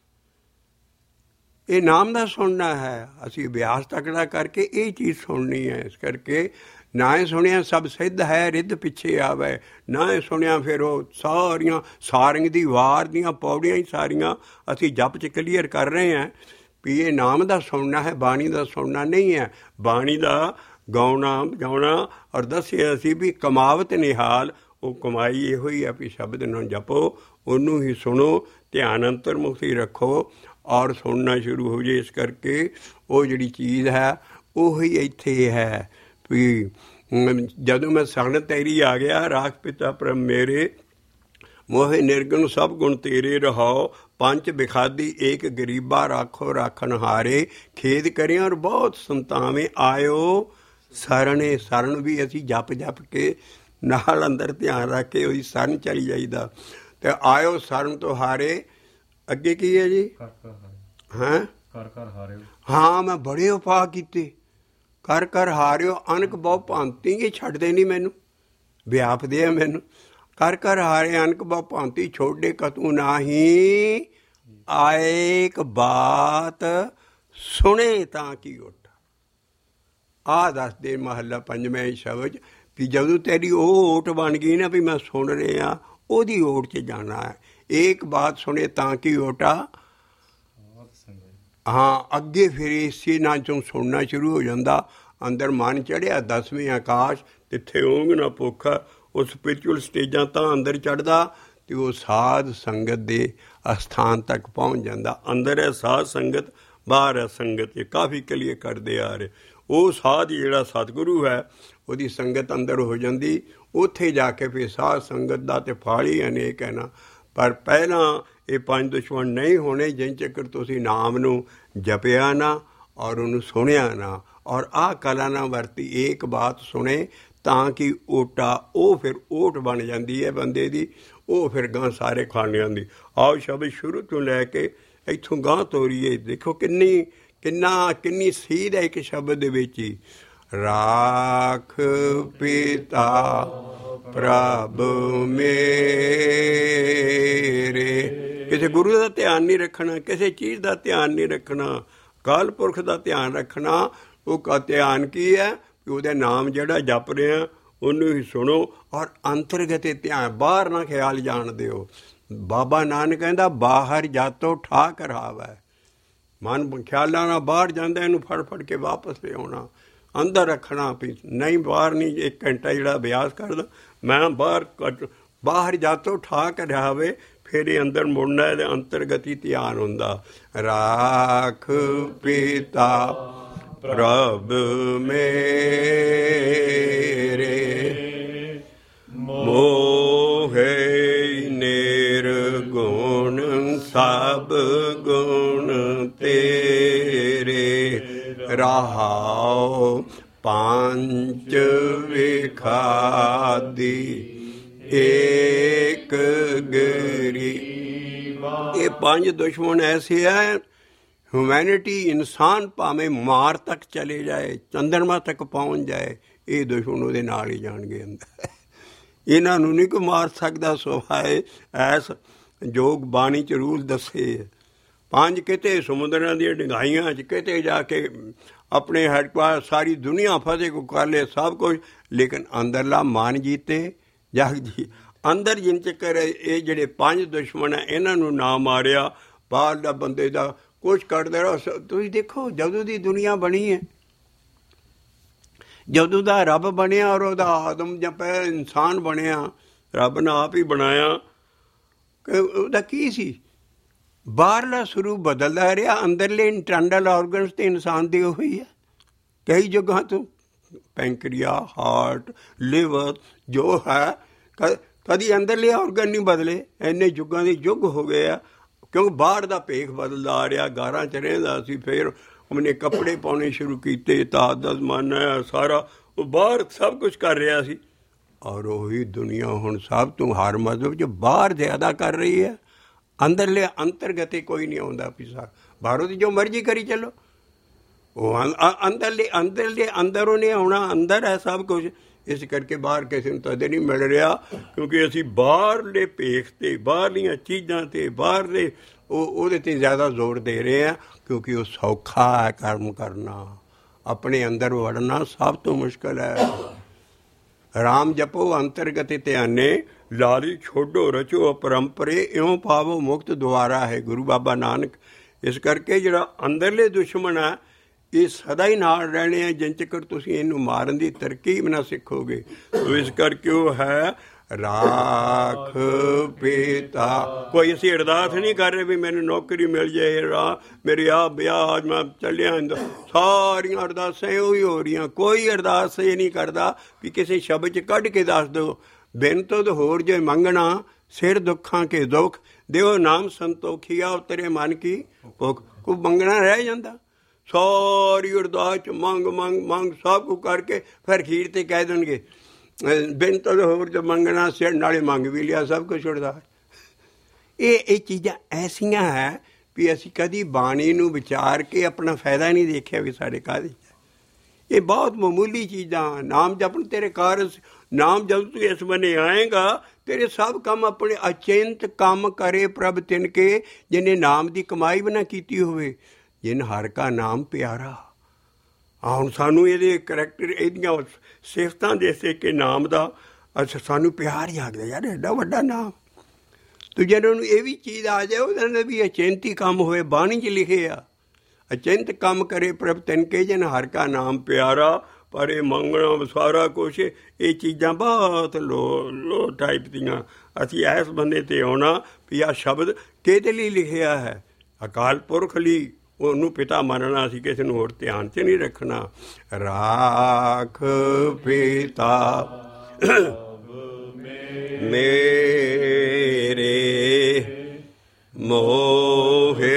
ਇਹ ਨਾਮ ਦਾ ਸੁਣਨਾ ਹੈ। ਅਸੀਂ ਅਭਿਆਸ ਤਕੜਾ ਕਰਕੇ ਇਹ ਚੀਜ਼ ਸੁਣਨੀ ਹੈ। ਇਸ ਕਰਕੇ ਨਾ ਇਹ ਸੁਣਿਆ ਸਭ ਸਿੱਧ ਹੈ, ਰਿੱਧ ਪਿੱਛੇ ਆਵੇ। ਨਾ ਇਹ ਸੁਣਿਆ ਫਿਰ ਉਹ ਸਾਰੀਆਂ ਸਾਰੰਗ ਦੀ ਵਾਰ ਦੀਆਂ ਪੌੜੀਆਂ ਹੀ ਸਾਰੀਆਂ ਅਸੀਂ ਜਪ 'ਚ ਕਲੀਅਰ ਕਰ ਰਹੇ ਹਾਂ ਵੀ ਇਹ ਨਾਮ ਦਾ ਸੁਣਨਾ ਹੈ, ਬਾਣੀ ਦਾ ਸੁਣਨਾ ਨਹੀਂ ਹੈ। ਬਾਣੀ ਦਾ ਗਾਉਣਾ ਵਜਾਉਣਾ ਔਰ ਦੱਸਿਆ ਅਸੀਂ ਵੀ ਕਮਾਵਤ ਨਿਹਾਲ, ਉਹ ਕਮਾਈ ਇਹੋ ਹੀ ਹੈ ਵੀ ਸ਼ਬਦ ਨੂੰ ਜਪੋ, ਉਹਨੂੰ ਹੀ ਸੁਣੋ, ਧਿਆਨ ਅੰਤਰਮੁਖੀ ਰੱਖੋ ਔਰ ਸੁਣਨਾ ਸ਼ੁਰੂ ਹੋ ਜਾਏ। ਇਸ ਕਰਕੇ ਉਹ ਜਿਹੜੀ ਚੀਜ਼ ਹੈ ਉਹੀ ਇੱਥੇ ਹੈ ਵੀ ਜਦੋਂ ਮੈਂ ਸਗਨ ਤੇਰੀ ਆ ਗਿਆ, ਰਾਖ ਪਿਤਾ ਪ੍ਰਮ ਮੇਰੇ, ਮੋਹਿ ਨਿਰਗੁਣ ਸਭ ਗੁਣ ਤੇਰੇ ਰਹਾਓ, ਪੰਜ ਬਿਖਾਦੀ ਏਕ ਗਰੀਬਾ ਰਾਖੋ ਰਾਖਣ ਹਾਰੇ, ਖੇਦ ਕਰਿਆ ਔਰ ਬਹੁਤ ਸੰਤਾਵੇਂ ਆਇਓ ਸਰਣੇ। ਸਰਨ ਵੀ ਅਸੀਂ ਜਪ ਜਪ ਕੇ ਨਾਲ ਅੰਦਰ ਧਿਆਨ ਰੱਖ ਕੇ ਉਹਦੀ ਸਰਨ ਚਲੀ ਜਾਈਦਾ। ਅਤੇ ਆਇਓ ਸਰਨ ਤੋਂ ਹਾਰੇ, ਅੱਗੇ ਕੀ ਹੈ ਜੀ? ਹੈਂ? ਹਾਂ, ਮੈਂ ਬੜੇ ਉਪਾਅ ਕੀਤੇ, ਕਰ ਕਰ ਹਾਰਿਓ ਅਨਕ ਬਹੁ ਭਾਂਤੀ। ਇਹ ਛੱਡਦੇ ਨਹੀਂ ਮੈਨੂੰ, ਵਿਆਪਦੇ ਆ ਮੈਨੂੰ। ਕਰ ਕਰ ਹਾਰੇ ਅਨਕ ਬਹੁ ਭਾਂਤੀ, ਛੋਡੇ ਕਤੂ ਨਾਹੀਂ, ਆਏਕ ਬਾਤ ਸੁਣੇ ਤਾਂ ਕੀ ਓਟ। ਆਹ ਦੱਸਦੇ ਮਹੱਲਾ ਪੰਜਵੇਂ ਸ਼ਬਦ ਵੀ ਜਦੋਂ ਤੇਰੀ ਉਹ ਓਟ ਬਣ ਗਈ ਨਾ ਵੀ ਮੈਂ ਸੁਣ ਰਿਹਾ, ਉਹਦੀ ਓਟ 'ਚ ਜਾਣਾ ਹੈ। ਏਕ ਬਾਤ ਸੁਣੇ ਤਾਂ ਕੀ ਓਟਾ। ਹਾਂ, ਅੱਗੇ ਫਿਰ ਇਸੇ ਨਾਲ ਚੋਂ ਸੁਣਨਾ ਸ਼ੁਰੂ ਹੋ ਜਾਂਦਾ। ਅੰਦਰ ਮਨ ਚੜ੍ਹਿਆ 10ਵੇਂ ਆਕਾਸ਼, ਜਿੱਥੇ ਓਂਗ ਨਾ ਭੁੱਖਾ, ਉਹ ਸਪਿਰਿਚੁਅਲ ਸਟੇਜਾਂ ਤਾਂ ਅੰਦਰ ਚੜ੍ਹਦਾ ਅਤੇ ਉਹ ਸਾਧ ਸੰਗਤ ਦੇ ਅਸਥਾਨ ਤੱਕ ਪਹੁੰਚ ਜਾਂਦਾ। ਅੰਦਰ ਹੈ ਸਾਧ ਸੰਗਤ, ਬਾਹਰ ਹੈ ਸੰਗਤ। ਇਹ ਕਾਫੀ ਕਲੀਏ ਕਰਦੇ ਆ ਰਹੇ। ਉਹ ਸਾਧ ਜਿਹੜਾ ਸਤਿਗੁਰੂ ਹੈ, ਉਹਦੀ ਸੰਗਤ ਅੰਦਰ ਹੋ ਜਾਂਦੀ। ਉੱਥੇ ਜਾ ਕੇ ਫਿਰ ਸਾਧ ਸੰਗਤ ਦਾ ਤਾਂ ਫਲ ਹੀ ਅਨੇਕ ਹੈ ਨਾ। ਪਰ ਪਹਿਲਾਂ ਇਹ 5 ਦੁਸ਼ਮਣ ਨਹੀਂ ਹੋਣੇ ਜਿਨ ਚੱਕਰ ਤੁਸੀਂ ਨਾਮ ਨੂੰ ਜਪਿਆ ਨਾ ਔਰ ਉਹਨੂੰ ਸੁਣਿਆ ਨਾ, ਔਰ ਆਹ ਕਲਾ ਨਾ ਵਰਤੀ। ਏਕ ਬਾਤ ਸੁਣੇ ਤਾਂ ਕਿ ਓਟਾ, ਉਹ ਫਿਰ ਓਟ ਬਣ ਜਾਂਦੀ ਹੈ ਬੰਦੇ ਦੀ। ਉਹ ਫਿਰ ਗਾਂ ਸਾਰੇ ਖਾਣਿਆਂ ਦੀ। ਆਓ ਸ਼ਬਦ ਸ਼ੁਰੂ ਤੋਂ ਲੈ ਕੇ ਇੱਥੋਂ ਗਾਂ ਤੋਰੀਏ। ਦੇਖੋ ਕਿੰਨੀ ਸੀਧ ਹੈ ਇੱਕ ਸ਼ਬਦ ਦੇ ਵਿੱਚ ਹੀ। ਰਾਖ ਪਿਤਾ ਪ੍ਰਭ ਮੇਰੇ। ਕਿਸੇ ਗੁਰੂ ਦਾ ਧਿਆਨ ਨਹੀਂ ਰੱਖਣਾ, ਕਿਸੇ ਚੀਜ਼ ਦਾ ਧਿਆਨ ਨਹੀਂ ਰੱਖਣਾ, ਅਕਾਲ ਪੁਰਖ ਦਾ ਧਿਆਨ ਰੱਖਣਾ। ਉਹ ਧਿਆਨ ਕੀ ਹੈ? ਉਹਦਾ ਨਾਮ ਜਿਹੜਾ ਜਪ ਰਿਹਾ ਉਹਨੂੰ ਹੀ ਸੁਣੋ ਔਰ ਅੰਤਰਗਤ ਧਿਆਨ, ਬਾਹਰ ਨਾ ਖਿਆਲ ਜਾਣ ਦਿਓ। ਬਾਬਾ ਨਾਨਕ ਕਹਿੰਦਾ ਬਾਹਰ ਜਾਤੋ ਠਾਕ ਰਹਾਵੈ। ਮਨ ਖਿਆਲਾਂ ਨਾਲ ਬਾਹਰ ਜਾਂਦਾ, ਇਹਨੂੰ ਫੜ ਫੜ ਕੇ ਵਾਪਸ ਲਿਆਉਣਾ, ਅੰਦਰ ਰੱਖਣਾ ਵੀ ਨਹੀਂ, ਬਾਹਰ ਨਹੀਂ। 1 ਘੰਟਾ ਜਿਹੜਾ ਅਭਿਆਸ ਕਰਦਾ ਮੈਂ ਬਾਹਰ ਜਾਤੋ ਠਾਕ ਰਹਾਵੇ, ਫਿਰ ਇਹ ਅੰਦਰ ਮੁੜਨਾ, ਇਹਦੇ ਅੰਤਰਗਤ ਹੀ ਧਿਆਨ ਹੁੰਦਾ। ਰਾਖ ਪਿਤਾ ਪ੍ਰਭ ਮੇਰੇ, ਮੋਹਿ ਨਿਰਗੁਣ ਸਭ ਗੁਣ ਤੇਰੇ। ਰਹਾਉ ਪੰਚ ਵਿਖਾਦੀ ਏਕ ਗਰੀ। ਇਹ 5 ਦੁਸ਼ਮਣ ਐਸੇ ਹੈ। ਹਿਊਮੈਨਿਟੀ, ਇਨਸਾਨ ਭਾਵੇਂ ਮਾਰ ਤੱਕ ਚਲੇ ਜਾਏ, ਚੰਦਰਮਾ ਤੱਕ ਪਹੁੰਚ ਜਾਏ, ਇਹ ਦੁਸ਼ਮਣ ਉਹਦੇ ਨਾਲ ਹੀ ਜਾਣਗੇ ਅੰਦਰ। ਇਹਨਾਂ ਨੂੰ ਨਹੀਂ ਕੋਈ ਮਾਰ ਸਕਦਾ। ਸੁਭਾਏ ਐਸ ਜੋਗ ਬਾਣੀ 'ਚ ਰੂਲ ਦੱਸੇ। 5 ਕਿਤੇ ਸਮੁੰਦਰਾਂ ਦੀਆਂ ਡੂੰਘਾਈਆਂ 'ਚ ਕਿਤੇ ਜਾ ਕੇ ਆਪਣੇ ਹੈਡਕੁਆਰ ਸਾਰੀ ਦੁਨੀਆ ਫਤਿਹ ਕੋ ਕਰ ਲੇ ਸਭ ਕੁਝ, ਲੇਕਿਨ ਅੰਦਰਲਾ ਮਨ ਜੀਤੇ ਜਗ ਜੀ। ਅੰਦਰ ਜਿੰਨ ਚੱਕਰ ਇਹ ਜਿਹੜੇ 5 ਦੁਸ਼ਮਣ ਹੈ, ਇਹਨਾਂ ਨੂੰ ਨਾ ਮਾਰਿਆ, ਬਾਹਰ ਦਾ ਬੰਦੇ ਦਾ ਕੁਛ ਕੱਢਦੇ ਰਹੋ। ਤੁਸੀਂ ਦੇਖੋ ਜਦੋਂ ਦੀ ਦੁਨੀਆ ਬਣੀ ਹੈ, ਜਦੋਂ ਦਾ ਰੱਬ ਬਣਿਆ ਔਰ ਉਹਦਾ ਆਦਮ ਜਾਂ ਪਹਿਲਾਂ ਇਨਸਾਨ ਬਣਿਆ, ਰੱਬ ਨੇ ਆਪ ਹੀ ਬਣਾਇਆ, ਕਿ ਉਹਦਾ ਕੀ ਸੀ? ਬਾਹਰਲਾ ਸਰੂਪ ਬਦਲਦਾ ਰਿਹਾ, ਅੰਦਰਲੇ ਇੰਟਰਨਲ ਔਰਗਨਸ ਤੇ ਇਨਸਾਨ ਦੇ ਉਹੀ ਹੈ। ਕਈ ਜਗ੍ਹਾ ਤੋਂ ਪੈਂਕਰੀਆ, ਹਾਰਟ, ਲਿਵਰ ਜੋ ਹੈ, ਕਦੀ ਅੰਦਰਲੇ ਔਰਗਨ ਨਹੀਂ ਬਦਲੇ। ਇੰਨੇ ਯੁੱਗਾਂ ਦੇ ਯੁੱਗ ਹੋ ਗਏ ਆ, ਕਿਉਂਕਿ ਬਾਹਰ ਦਾ ਭੇਖ ਬਦਲਦਾ ਆ ਰਿਹਾ। ਗਾਰਾਂ 'ਚ ਰਹਿੰਦਾ ਸੀ, ਫਿਰ ਉਹਨੇ ਕੱਪੜੇ ਪਾਉਣੇ ਸ਼ੁਰੂ ਕੀਤੇ, ਤਾਜ ਦਾ ਜ਼ਮਾਨਾ ਸਾਰਾ ਉਹ ਬਾਹਰ ਸਭ ਕੁਛ ਕਰ ਰਿਹਾ ਸੀ। ਔਰ ਉਹੀ ਦੁਨੀਆ ਹੁਣ ਸਭ ਤੋਂ ਹਰ ਮਜ਼ਹਬ 'ਚ ਬਾਹਰ ਜ਼ਿਆਦਾ ਕਰ ਰਹੀ ਹੈ। ਅੰਦਰਲੇ ਅੰਤਰਗਤੇ ਕੋਈ ਨਹੀਂ ਆਉਂਦਾ ਪਿਛਾ। ਬਾਹਰੋਂ ਦੀ ਜੋ ਮਰਜ਼ੀ ਕਰੀ ਚੱਲੋ, ਉਹ ਅੰਦਰਲੇ ਅੰਦਰ ਉਹਨੇ ਆਉਣਾ, ਅੰਦਰ ਹੈ ਸਭ ਕੁਛ। ਇਸ ਕਰਕੇ ਬਾਹਰ ਕਿਸੇ ਨੂੰ ਤਦੇ ਨਹੀਂ ਮਿਲ ਰਿਹਾ, ਕਿਉਂਕਿ ਅਸੀਂ ਬਾਹਰਲੇ ਭੇਖ 'ਤੇ, ਬਾਹਰਲੀਆਂ ਚੀਜ਼ਾਂ 'ਤੇ, ਬਾਹਰਲੇ ਉਹਦੇ 'ਤੇ ਜ਼ਿਆਦਾ ਜ਼ੋਰ ਦੇ ਰਹੇ ਹਾਂ, ਕਿਉਂਕਿ ਉਹ ਸੌਖਾ ਹੈ ਕਰਮ ਕਰਨਾ। ਆਪਣੇ ਅੰਦਰ ਵੜਨਾ ਸਭ ਤੋਂ ਮੁਸ਼ਕਿਲ ਹੈ। ਰਾਮ ਜਪੋ ਅੰਤਰਗਤ ਧਿਆਨੇ, ਲਾਲੀ ਛੋਡੋ ਰਚੋ ਅਪਰੰਪਰੇ, ਇਉਂ ਪਾਵੋ ਮੁਕਤ ਦੁਆਰਾ ਹੈ ਗੁਰੂ ਬਾਬਾ ਨਾਨਕ। ਇਸ ਕਰਕੇ ਜਿਹੜਾ ਅੰਦਰਲੇ ਦੁਸ਼ਮਣ ਹੈ, ਇਹ ਸਦਾ ਹੀ ਨਾਲ ਰਹਿਣੇ ਆ ਜਿੰਨ ਚਿਰ ਤੁਸੀਂ ਇਹਨੂੰ ਮਾਰਨ ਦੀ ਤਰਕੀਬ ਨਾ ਸਿੱਖੋਗੇ। ਇਸ ਕਰਕੇ ਉਹ ਹੈ ਰਾਖ ਪਿਤਾ। ਕੋਈ ਅਸੀਂ ਅਰਦਾਸ ਨਹੀਂ ਕਰ ਰਹੇ ਵੀ ਮੈਨੂੰ ਨੌਕਰੀ ਮਿਲ ਜਾਏ, ਮੇਰੇ ਆ ਵਿਆਹ, ਅੱਜ ਮੈਂ ਚੱਲਿਆ। ਸਾਰੀਆਂ ਅਰਦਾਸਾਂ ਉਹੀ ਹੋ ਰਹੀਆਂ। ਕੋਈ ਅਰਦਾਸ ਇਹ ਨਹੀਂ ਕਰਦਾ ਵੀ ਕਿਸੇ ਸ਼ਬਦ 'ਚ ਕੱਢ ਕੇ ਦੱਸ ਦਿਓ। ਬਿਨ ਤੋਂ ਹੋਰ ਜੇ ਮੰਗਣਾ, ਸਿਰ ਦੁੱਖਾਂ ਕੇ ਦੁੱਖ ਦਿਓ, ਨਾਮ ਸੰਤੋਖੀਆ ਉਤਰੇ ਮਨ ਕੀ ਭੁੱਖ। ਕੋਈ ਮੰਗਣਾ ਰਹਿ ਜਾਂਦਾ। ਸਾਰੀ ਅਰਦਾਸ 'ਚ ਮੰਗ ਮੰਗ ਮੰਗ ਸਭ ਕੁਝ ਕਰਕੇ ਫਿਰ ਅਖੀਰ 'ਤੇ ਕਹਿ ਦੇਣਗੇ ਬਿਨ ਤੋਂ ਹੋਰ ਜੋ ਮੰਗਣਾ ਸਿਰ ਨਾਲੇ ਮੰਗ ਵੀ ਲਿਆ, ਸਭ ਕੁਛ ਛੁੱਟਦਾ। ਇਹ ਚੀਜ਼ਾਂ ਐਸੀਆਂ ਹੈ ਵੀ ਅਸੀਂ ਕਦੀ ਬਾਣੀ ਨੂੰ ਵਿਚਾਰ ਕੇ ਆਪਣਾ ਫਾਇਦਾ ਨਹੀਂ ਦੇਖਿਆ ਵੀ ਸਾਡੇ ਕਾਹਦੇ। ਇਹ ਬਹੁਤ ਮਾਮੂਲੀ ਚੀਜ਼ਾਂ। ਨਾਮ ਜਪਣ ਤੇਰੇ ਕਾਰਜ, ਨਾਮ ਜਦ ਤੂੰ ਇਸ ਬਨੇ ਆਏਗਾ ਤੇਰੇ ਸਭ ਕੰਮ ਆਪਣੇ ਅਚਿੰਤ ਕੰਮ ਕਰੇ ਪ੍ਰਭ ਤਿਨਕੇ, ਜਿਹਨੇ ਨਾਮ ਦੀ ਕਮਾਈ ਵੀ ਨਾ ਕੀਤੀ ਹੋਵੇ, ਜਿਨ ਹਰ ਕਾ ਨਾਮ ਪਿਆਰਾ। ਹੁਣ ਸਾਨੂੰ ਇਹਦੇ ਕਰੈਕਟਰ, ਇਹਦੀਆਂ ਸਿਫਤਾਂ ਦੇਸੇ ਕਿ ਨਾਮ ਦਾ ਅੱਛਾ ਸਾਨੂੰ ਪਿਆਰ ਹੀ ਆ ਗਿਆ ਯਾਰ, ਐਡਾ ਵੱਡਾ ਨਾਮ। ਤੂੰ ਜਦੋਂ ਨੂੰ ਇਹ ਵੀ ਚੀਜ਼ ਆ ਜਾਏ ਉਹਦੇ ਨਾਲ ਵੀ ਅਚਿੰਤ ਹੀ ਕੰਮ ਹੋਏ। ਬਾਣੀ 'ਚ ਲਿਖੇ ਆ ਅਚਿੰਤ ਕੰਮ ਕਰੇ ਪ੍ਰਭ ਤਿਨਕੇ, ਜਿਨ ਹਰ ਕਾ ਨਾਮ ਪਿਆਰਾ। ਪਰ ਇਹ ਮੰਗਣਾ ਸਾਰਾ ਕੁਛ, ਇਹ ਚੀਜ਼ਾਂ ਬਹੁਤ ਲੋ ਟਾਈਪ ਦੀਆਂ। ਅਸੀਂ ਇਸ ਬੰਦੇ 'ਤੇ ਆਉਣਾ ਵੀ ਆਹ ਸ਼ਬਦ ਕਿਹਦੇ ਲਈ ਲਿਖਿਆ ਹੈ? ਅਕਾਲ ਪੁਰਖ ਲਈ। ਉਹਨੂੰ ਪਿਤਾ ਮੰਨਣਾ, ਅਸੀਂ ਕਿਸੇ ਨੂੰ ਹੋਰ ਧਿਆਨ 'ਚ ਨਹੀਂ ਰੱਖਣਾ। ਰਾਖ ਪਿਤਾ ਮੇਰੇ ਮੋਹੇ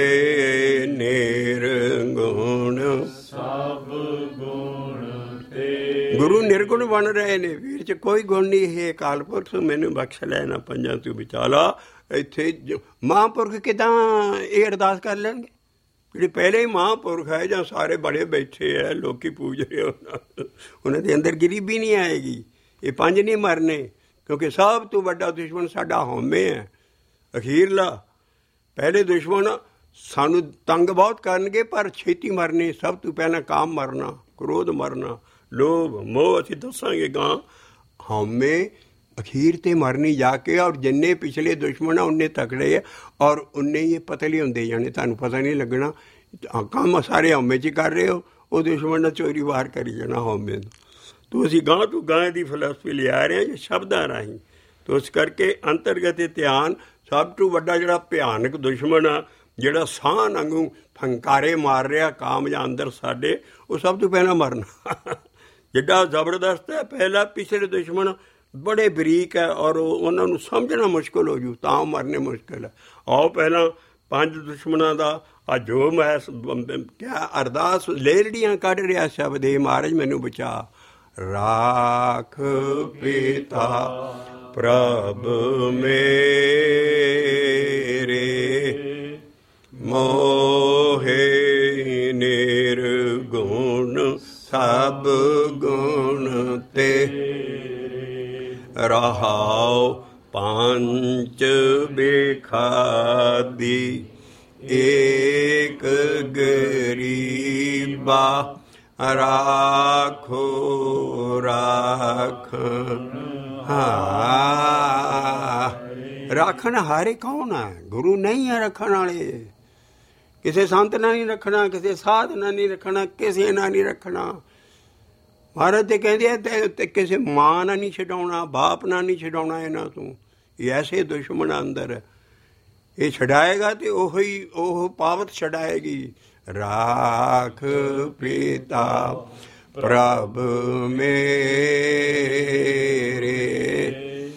ਨਿਰਗੁਣ, ਸਭ ਗੁਣ ਤੇ ਗੁਰੂ ਨਿਰਗੁਣ ਬਣ ਰਹੇ ਨੇ। ਵੀਰ 'ਚ ਕੋਈ ਗੁਣ ਨਹੀਂ ਹੈ। ਅਕਾਲ ਪੁਰਖ ਮੈਨੂੰ ਬਖਸ਼ ਲੈ, ਨਾ ਪੰਜਾਂ ਤੂੰ ਵਿਚਾਲਾ। ਇੱਥੇ ਮਹਾਂਪੁਰਖ ਕਿੱਦਾਂ ਇਹ ਅਰਦਾਸ ਕਰ ਲੈਣਗੇ? ਜਿਹੜੇ ਪਹਿਲੇ ਹੀ ਮਹਾਂਪੁਰਖ ਹੈ ਜਾਂ ਸਾਰੇ ਬੜੇ ਬੈਠੇ ਹੈ, ਲੋਕੀ ਪੂਜ ਰਹੇ, ਉਹਨਾਂ ਦੇ ਅੰਦਰ ਗਰੀਬੀ ਨਹੀਂ ਆਏਗੀ। ਇਹ ਪੰਜ ਨਹੀਂ ਮਰਨੇ, ਕਿਉਂਕਿ ਸਭ ਤੋਂ ਵੱਡਾ ਦੁਸ਼ਮਣ ਸਾਡਾ ਹਉਮੈ ਹੈ। ਅਖੀਰਲਾ ਪਹਿਲੇ ਦੁਸ਼ਮਣ ਸਾਨੂੰ ਤੰਗ ਬਹੁਤ ਕਰਨਗੇ, ਪਰ ਛੇਤੀ ਮਰਨੇ। ਸਭ ਤੋਂ ਪਹਿਲਾਂ ਕਾਮ ਮਰਨਾ, ਕ੍ਰੋਧ ਮਰਨਾ, ਲੋਭ ਮੋਹ ਅਸੀਂ ਦੱਸਾਂਗੇ ਗਾਂ। ਹਉਮੈ ਅਖੀਰ 'ਤੇ ਮਰਨੀ ਜਾ ਕੇ। ਔਰ ਜਿੰਨੇ ਪਿਛਲੇ ਦੁਸ਼ਮਣ ਆ ਉਨੇ ਤਕੜੇ ਆ, ਔਰ ਉਨੇ ਹੀ ਪਤਲੇ ਹੁੰਦੇ ਜਾਣੇ। ਤੁਹਾਨੂੰ ਪਤਾ ਨਹੀਂ ਲੱਗਣਾ। ਕੰਮ ਸਾਰੇ ਹਉਮੈ 'ਚ ਕਰ ਰਹੇ ਹੋ, ਉਹ ਦੁਸ਼ਮਣ ਨਾਲ ਚੋਰੀ ਵਾਰ ਕਰੀ ਜਾਣਾ ਹਉਮੈ ਨੂੰ। ਤੋ ਅਸੀਂ ਗਾਂ ਤੋਂ ਗਾਂ ਦੀ ਫਿਲਾਸਫੀ ਲਿਆ ਰਹੇ ਹਾਂ ਜੇ ਸ਼ਬਦਾਂ ਰਾਹੀਂ। ਤੋ ਇਸ ਕਰਕੇ ਅੰਤਰਗਤ ਧਿਆਨ ਸਭ ਤੋਂ ਵੱਡਾ ਜਿਹੜਾ ਭਿਆਨਕ ਦੁਸ਼ਮਣ ਆ, ਜਿਹੜਾ ਸਾਹ ਵਾਂਗੂ ਫੰਕਾਰੇ ਮਾਰ ਰਿਹਾ ਕਾਮ ਜਾਂ ਅੰਦਰ ਸਾਡੇ, ਉਹ ਸਭ ਤੋਂ ਪਹਿਲਾਂ ਮਰਨਾ। ਜਿੱਡਾ ਜ਼ਬਰਦਸਤ ਹੈ। ਪਹਿਲਾਂ ਪਿਛਲੇ ਦੁਸ਼ਮਣ ਬੜੇ ਬਰੀਕ ਹੈ, ਔਰ ਉਹਨਾਂ ਨੂੰ ਸਮਝਣਾ ਮੁਸ਼ਕਿਲ ਹੋ ਜੂ, ਤਾਂ ਮਰਨੇ ਮੁਸ਼ਕਿਲ ਹੈ। ਆਓ ਪਹਿਲਾਂ ਪੰਜ ਦੁਸ਼ਮਣਾਂ ਦਾ ਆ ਜੋ ਮੈਂ ਕਿਆ ਅਰਦਾਸ ਲੇਲੜੀਆਂ ਕੱਢ ਰਿਹਾ ਸ਼ਬਦ, ਇਹ ਮਹਾਰਾਜ ਮੈਨੂੰ ਬਚਾ। ਰਾਖ ਪਿਤਾ ਪ੍ਰਭ ਮੇਰੇ ਮੋਹੇ ਨਿਰਗੁਣ, ਸਭ ਗੁਣ ਤੇ ਰਹਾਉ। ਪੰਚ ਬੇਖਾਦੀ ਏਕ ਗਰੀਬਾ, ਰਾਖੋ ਰਾਖਣ ਰਾਖਣ ਹਾਰੇ ਕੌਣ ਹੈ? ਗੁਰੂ ਨਹੀਂ ਹੈ ਰੱਖਣ ਵਾਲੇ। ਕਿਸੇ ਸੰਤ ਨਾਲ ਨਹੀਂ ਰੱਖਣਾ, ਕਿਸੇ ਸਾਧ ਨਾਲ ਨਹੀਂ ਰੱਖਣਾ, ਕਿਸੇ ਨਾਲ ਨਹੀਂ ਰੱਖਣਾ। ਮਹਾਰਾਜ ਤੇ ਕਹਿੰਦੇ ਆ ਤੇ ਕਿਸੇ ਮਾਂ ਨਾਲ ਨਹੀਂ ਛਡਾਉਣਾ, ਬਾਪ ਨਾਲ ਨਹੀਂ ਛਡਾਉਣਾ ਇਹਨਾਂ ਤੋਂ। ਇਹ ਐਸੇ ਦੁਸ਼ਮਣ ਅੰਦਰ ਇਹ ਛਡਾਏਗਾ ਤੇ ਉਹ ਪਾਵਤ ਛਡਾਏਗੀ। ਰਾਖ ਪਿਤਾ ਪ੍ਰਭ ਮੇਰੇ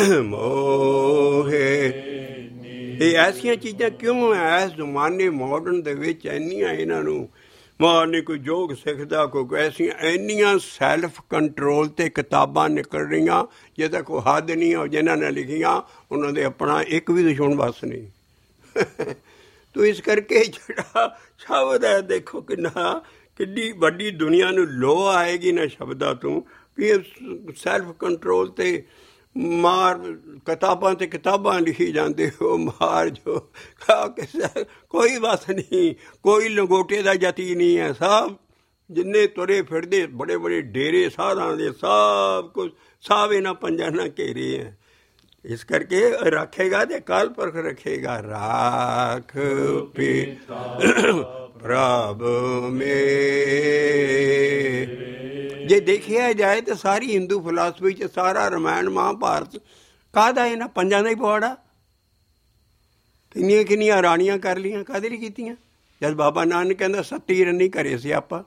ਮੋਹੇ। ਇਹ ਐਸੀਆਂ ਚੀਜ਼ਾਂ ਕਿਉਂ ਹੈ ਇਸ ਜ਼ਮਾਨੇ ਮਾਡਰਨ ਦੇ ਵਿੱਚ? ਇੰਨੀਆਂ ਇਹਨਾਂ ਨੂੰ ਮਾਰਨੇ, ਕੋਈ ਯੋਗ ਸਿੱਖਦਾ, ਕੋਈ ਐਸੀਆਂ ਇੰਨੀਆਂ ਸੈਲਫ ਕੰਟਰੋਲ 'ਤੇ ਕਿਤਾਬਾਂ ਨਿਕਲ ਰਹੀਆਂ ਜਿਹਦਾ ਕੋਈ ਹੱਦ ਨਹੀਂ। ਉਹ ਜਿਨ੍ਹਾਂ ਨੇ ਲਿਖੀਆਂ ਉਹਨਾਂ ਦੇ ਆਪਣਾ ਇੱਕ ਵੀ ਦੁਸ਼ਮਣ ਬਸ ਨਹੀਂ। ਤੋ ਇਸ ਕਰਕੇ ਜਿਹੜਾ ਸ਼ਬਦ ਹੈ, ਦੇਖੋ ਕਿੰਨੀ ਵੱਡੀ ਦੁਨੀਆ ਨੂੰ ਲੋਹ ਆਏਗੀ ਨਾ ਸ਼ਬਦਾਂ ਤੋਂ। ਵੀ ਸੈਲਫ ਕੰਟਰੋਲ 'ਤੇ ਮਾਰ, ਕਿਤਾਬਾਂ 'ਤੇ ਕਿਤਾਬਾਂ ਲਿਖੀ ਜਾਂਦੇ ਹੋ, ਮਾਰ ਜੋ ਕੋਈ ਬਸ ਨਹੀਂ, ਕੋਈ ਲੰਗੋਟੇ ਦਾ ਜਤੀ ਨਹੀਂ ਹੈ। ਸਭ ਜਿੰਨੇ ਤੁਰੇ ਫਿਰਦੇ ਬੜੇ ਬੜੇ ਡੇਰੇ ਸਾਧਾਂ ਦੇ, ਸਭ ਕੁਛ ਸਭ ਇਹਨਾਂ ਪੰਜਾਂ ਨਾਲ ਘੇਰੇ ਹੈ। ਇਸ ਕਰਕੇ ਰੱਖੇਗਾ ਤੇ ਅਕਾਲ ਪੁਰਖ ਰੱਖੇਗਾ। ਰਾਖ ਪਿਤਾ ਪ੍ਰਭ ਮੇਰੇ। ਜੇ ਦੇਖਿਆ ਜਾਏ ਤਾਂ ਸਾਰੀ ਹਿੰਦੂ ਫਿਲਾਸਫੀ 'ਚ ਸਾਰਾ ਰਾਮਾਇਣ ਮਹਾਂਭਾਰਤ ਕਾਹਦਾ? ਇਹਨਾਂ ਪੰਜਾਂ ਦਾ ਹੀ ਪਵਾੜਾ। ਕਿੰਨੀਆਂ ਕਿੰਨੀਆਂ ਰਾਣੀਆਂ ਕਰ ਲਈਆਂ, ਕਾਹਦੇ ਲਈ ਕੀਤੀਆਂ? ਜਦ ਬਾਬਾ ਨਾਨਕ ਕਹਿੰਦਾ ਸੱਤੀ ਰੰਨੀ ਘਰੇ ਸੀ ਆਪਾਂ।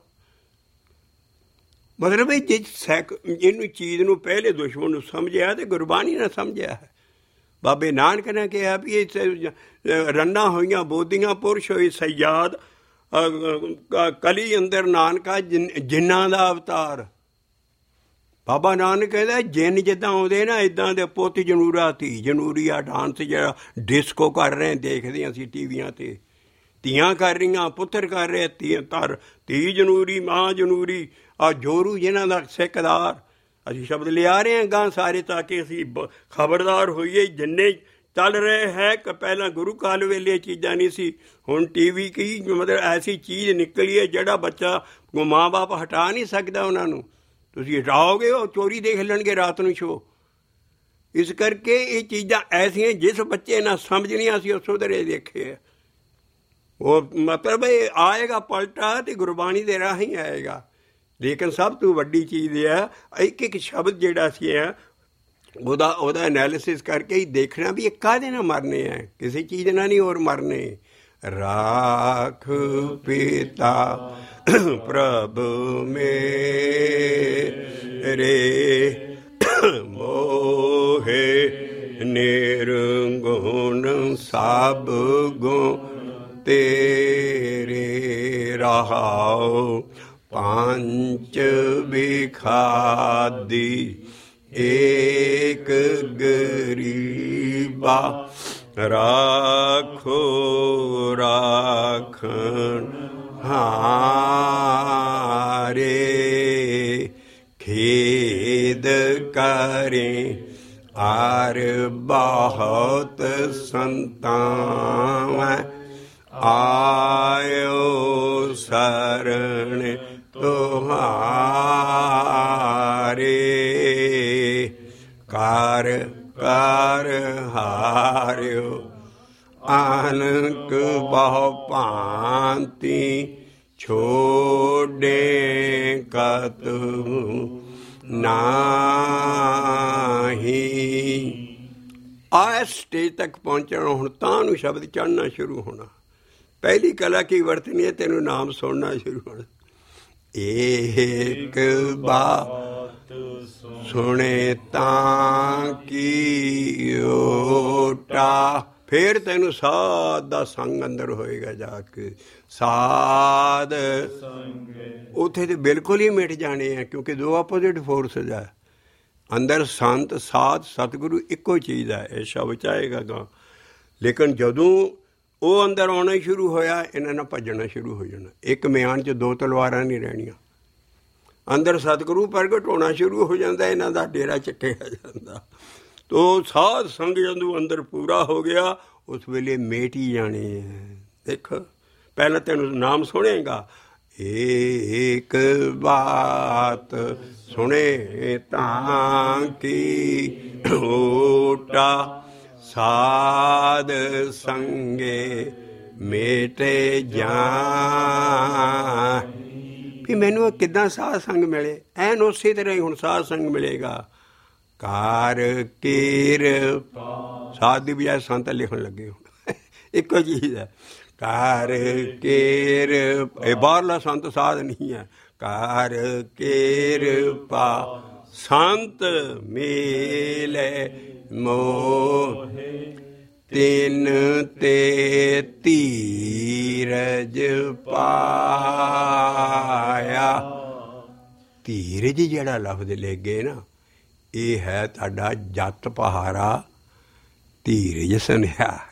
ਮਤਲਬ ਇਹ ਜੇ ਇਹਨੂੰ ਚੀਜ਼ ਨੂੰ ਪਹਿਲੇ ਦੁਸ਼ਮਣ ਨੂੰ ਸਮਝਿਆ ਤੇ ਗੁਰਬਾਣੀ ਨੇ ਸਮਝਿਆ ਹੈ। ਬਾਬੇ ਨਾਨਕ ਨੇ ਕਿਹਾ ਵੀ ਇਹ ਰੰਨਾਂ ਹੋਈਆਂ ਬੋਧੀਆਂ, ਪੁਰਸ਼ ਹੋਈ ਸਯਾਦ, ਕਲੀ ਅੰਦਰ ਨਾਨਕਾ ਜਿੰਨਾਂ ਦਾ ਅਵਤਾਰ। ਬਾਬਾ ਨਾਨਕ ਕਹਿੰਦਾ ਜਿੰਨ ਜਿੱਦਾਂ ਆਉਂਦੇ ਨਾ ਇੱਦਾਂ ਦੇ ਪੁੱਤ ਜਨੂਰਾ ਧੀ ਜਨੂਰੀ ਆ ਡਾਂਸ ਜਿਹੜਾ ਡਿਸਕੋ ਕਰ ਰਹੇ ਦੇਖਦੇ ਅਸੀਂ ਟੀਵੀਆਂ 'ਤੇ ਧੀਆਂ ਕਰ ਰਹੀਆਂ ਪੁੱਤਰ ਕਰ ਰਹੇ ਧੀ ਜਨੂਰੀ ਮਾਂ ਜਨੂਰੀ ਆ ਜੋਰੂ ਜਿਹਨਾਂ ਦਾ ਸਿੱਖਦਾਰ ਅਸੀਂ ਸ਼ਬਦ ਲਿਆ ਰਹੇ ਹਾਂ ਗਾਂ ਸਾਰੇ ਤਾਂ ਕਿ ਅਸੀਂ ਖਬਰਦਾਰ ਹੋਈਏ ਜਿੰਨੇ ਚੱਲ ਰਹੇ ਹੈ ਕਿ ਪਹਿਲਾਂ ਗੁਰੂ ਕਾਲ ਵੇਲੇ ਚੀਜ਼ਾਂ ਨਹੀਂ ਸੀ ਹੁਣ TV ਕੀ ਮਤਲਬ ਐਸੀ ਚੀਜ਼ ਨਿਕਲੀ ਹੈ ਜਿਹੜਾ ਬੱਚਾ ਮਾਂ ਬਾਪ ਹਟਾ ਨਹੀਂ ਸਕਦਾ ਉਹਨਾਂ ਨੂੰ ਤੁਸੀਂ ਹਟਾਓਗੇ ਉਹ ਚੋਰੀ ਦੇਖ ਲੈਣਗੇ ਰਾਤ ਨੂੰ ਸ਼ੋਅ ਇਸ ਕਰਕੇ ਇਹ ਚੀਜ਼ਾਂ ਐਸੀਆਂ ਜਿਸ ਬੱਚੇ ਨਾਲ ਸਮਝਣੀਆਂ ਸੀ ਉਹ ਸੁਧਰੇ ਦੇਖੇ ਆ ਉਹ ਮਤਲਬ ਇਹ ਆਏਗਾ ਪਲਟਾ ਅਤੇ ਗੁਰਬਾਣੀ ਦੇ ਰਾਹੀਂ ਆਏਗਾ ਲੇਕਿਨ ਸਭ ਤੋਂ ਵੱਡੀ ਚੀਜ਼ ਇਹ ਹੈ ਇੱਕ ਇੱਕ ਸ਼ਬਦ ਜਿਹੜਾ ਸੀ ਹੈ ਉਹਦਾ ਐਨਾਲਿਸਿਸ ਕਰਕੇ ਹੀ ਦੇਖਣਾ ਵੀ ਇਹ ਕਾਹਦੇ ਨਾਲ ਮਰਨੇ ਹੈ ਕਿਸੇ ਚੀਜ਼ ਨਾਲ ਨਹੀਂ ਹੋਰ ਮਰਨੇ ਰਾਖ ਪਿਤਾ ਪ੍ਰਭ ਮੇਰੇ ਮੋਹੇ ਨਿਰਗੁਣ ਸਭ ਗੁਣ ਤੇਰੇ ਰਹਾਉ ਪੰਚ ਵਿਖਾਦੀ ਏਕ ਗਰੀਬਾ ਰਾਖੋ ਰਾਖਣ ਹਾਰੇ ਖੇਦ ਕਰੇ ਆਰ ਬਹੁਤ ਸੰਤਾਂ ਆਇਓ ਸਰਣ ਤੁਹਾਰੇ ਕਰ ਕਰ ਹਾਰਿਓ ਆਨਕ ਬਹੁ ਭਾਂਤੀ ਛੋੜੇ ਕਤੁ ਨਾਹੀ ਆ ਸਟੇਜ ਤੱਕ ਪਹੁੰਚਣਾ ਹੁਣ ਤਾਂ ਨੂੰ ਸ਼ਬਦ ਚੜ੍ਹਨਾ ਸ਼ੁਰੂ ਹੋਣਾ ਪਹਿਲੀ ਕਲਾ ਕੀ ਵਰਤਣੀ ਹੈ ਤੈਨੂੰ ਨਾਮ ਸੁਣਨਾ ਸ਼ੁਰੂ ਹੋਣਾ ਏਕ ਬਾਤ ਸੁਣੇ ਤਾਂ ਕੀ ਓਟਾ ਫਿਰ ਤੈਨੂੰ ਸਾਧ ਦਾ ਸੰਗ ਅੰਦਰ ਹੋਏਗਾ ਜਾ ਕੇ ਸਾਧ ਉੱਥੇ ਤੇ ਬਿਲਕੁਲ ਹੀ ਮਿਟ ਜਾਣੇ ਆ ਕਿਉਂਕਿ ਦੋ ਆਪੋਜ਼ਿਟ ਫੋਰਸਿਸ ਆ ਅੰਦਰ ਸੰਤ ਸਾਧ ਸਤਿਗੁਰੂ ਇੱਕੋ ਚੀਜ਼ ਹੈ ਇਹ ਸ਼ਬਦ ਚਾਹੇਗਾ ਗਾ ਲੇਕਿਨ ਜਦੋਂ ਉਹ ਅੰਦਰ ਆਉਣਾ ਹੀ ਸ਼ੁਰੂ ਹੋਇਆ ਇਹਨਾਂ ਨਾਲ ਭੱਜਣਾ ਸ਼ੁਰੂ ਹੋ ਜਾਣਾ ਇੱਕ ਮਿਆਨ 'ਚ ਦੋ ਤਲਵਾਰਾਂ ਨਹੀਂ ਰਹਿਣੀਆਂ ਅੰਦਰ ਸਤਿਗੁਰੂ ਪ੍ਰਗਟ ਹੋਣਾ ਸ਼ੁਰੂ ਹੋ ਜਾਂਦਾ ਇਹਨਾਂ ਦਾ ਡੇਰਾ ਚੱਕਿਆ ਜਾਂਦਾ ਤੋ ਸਾਧ ਸੰਗ ਜਦੋਂ ਅੰਦਰ ਪੂਰਾ ਹੋ ਗਿਆ ਉਸ ਵੇਲੇ ਮੇਟ ਹੀ ਜਾਣੇ ਹੈ ਦੇਖ ਪਹਿਲਾਂ ਤੈਨੂੰ ਨਾਮ ਸੁਣੇਗਾ ਏਕ ਬਾਤ ਸੁਣੇ ਤਾਂ ਕੀ ਓਟਾ ਸਾਧ ਸੰਗੇ ਮੇਟੇ ਜਾ ਵੀ ਮੈਨੂੰ ਕਿੱਦਾਂ ਸਾਧ ਸੰਗ ਮਿਲੇ ਐਨ ਉਸੇ ਤਰ੍ਹਾਂ ਹੀ ਹੁਣ ਸਾਧ ਸੰਗ ਮਿਲੇਗਾ ਕਾਰ ਕੀਰ ਸਾਧ ਦੀ ਬਜਾਏ ਸੰਤ ਲਿਖਣ ਲੱਗੇ ਹੁਣ ਇੱਕੋ ਚੀਜ਼ ਹੈ ਕਾਰ ਕੀਰ ਇਹ ਬਾਹਰਲਾ ਸੰਤ ਸਾਧ ਨਹੀਂ ਹੈ ਕਾਰ ਕਿਰਪਾ ਸੰਤ ਮੇਲੇ ਮੋਹ ਤਿੰਨ ਤੇ ਧੀਰਜ ਪਾਇਆ ਧੀਰਜ ਜਿਹੜਾ ਲਫ਼ਜ਼ ਲੈ ਗਏ ਨਾ ਇਹ ਹੈ ਤੁਹਾਡਾ ਜੱਤ ਪਹਾਰਾ ਧੀਰਜ ਸੁਨਿਆਰ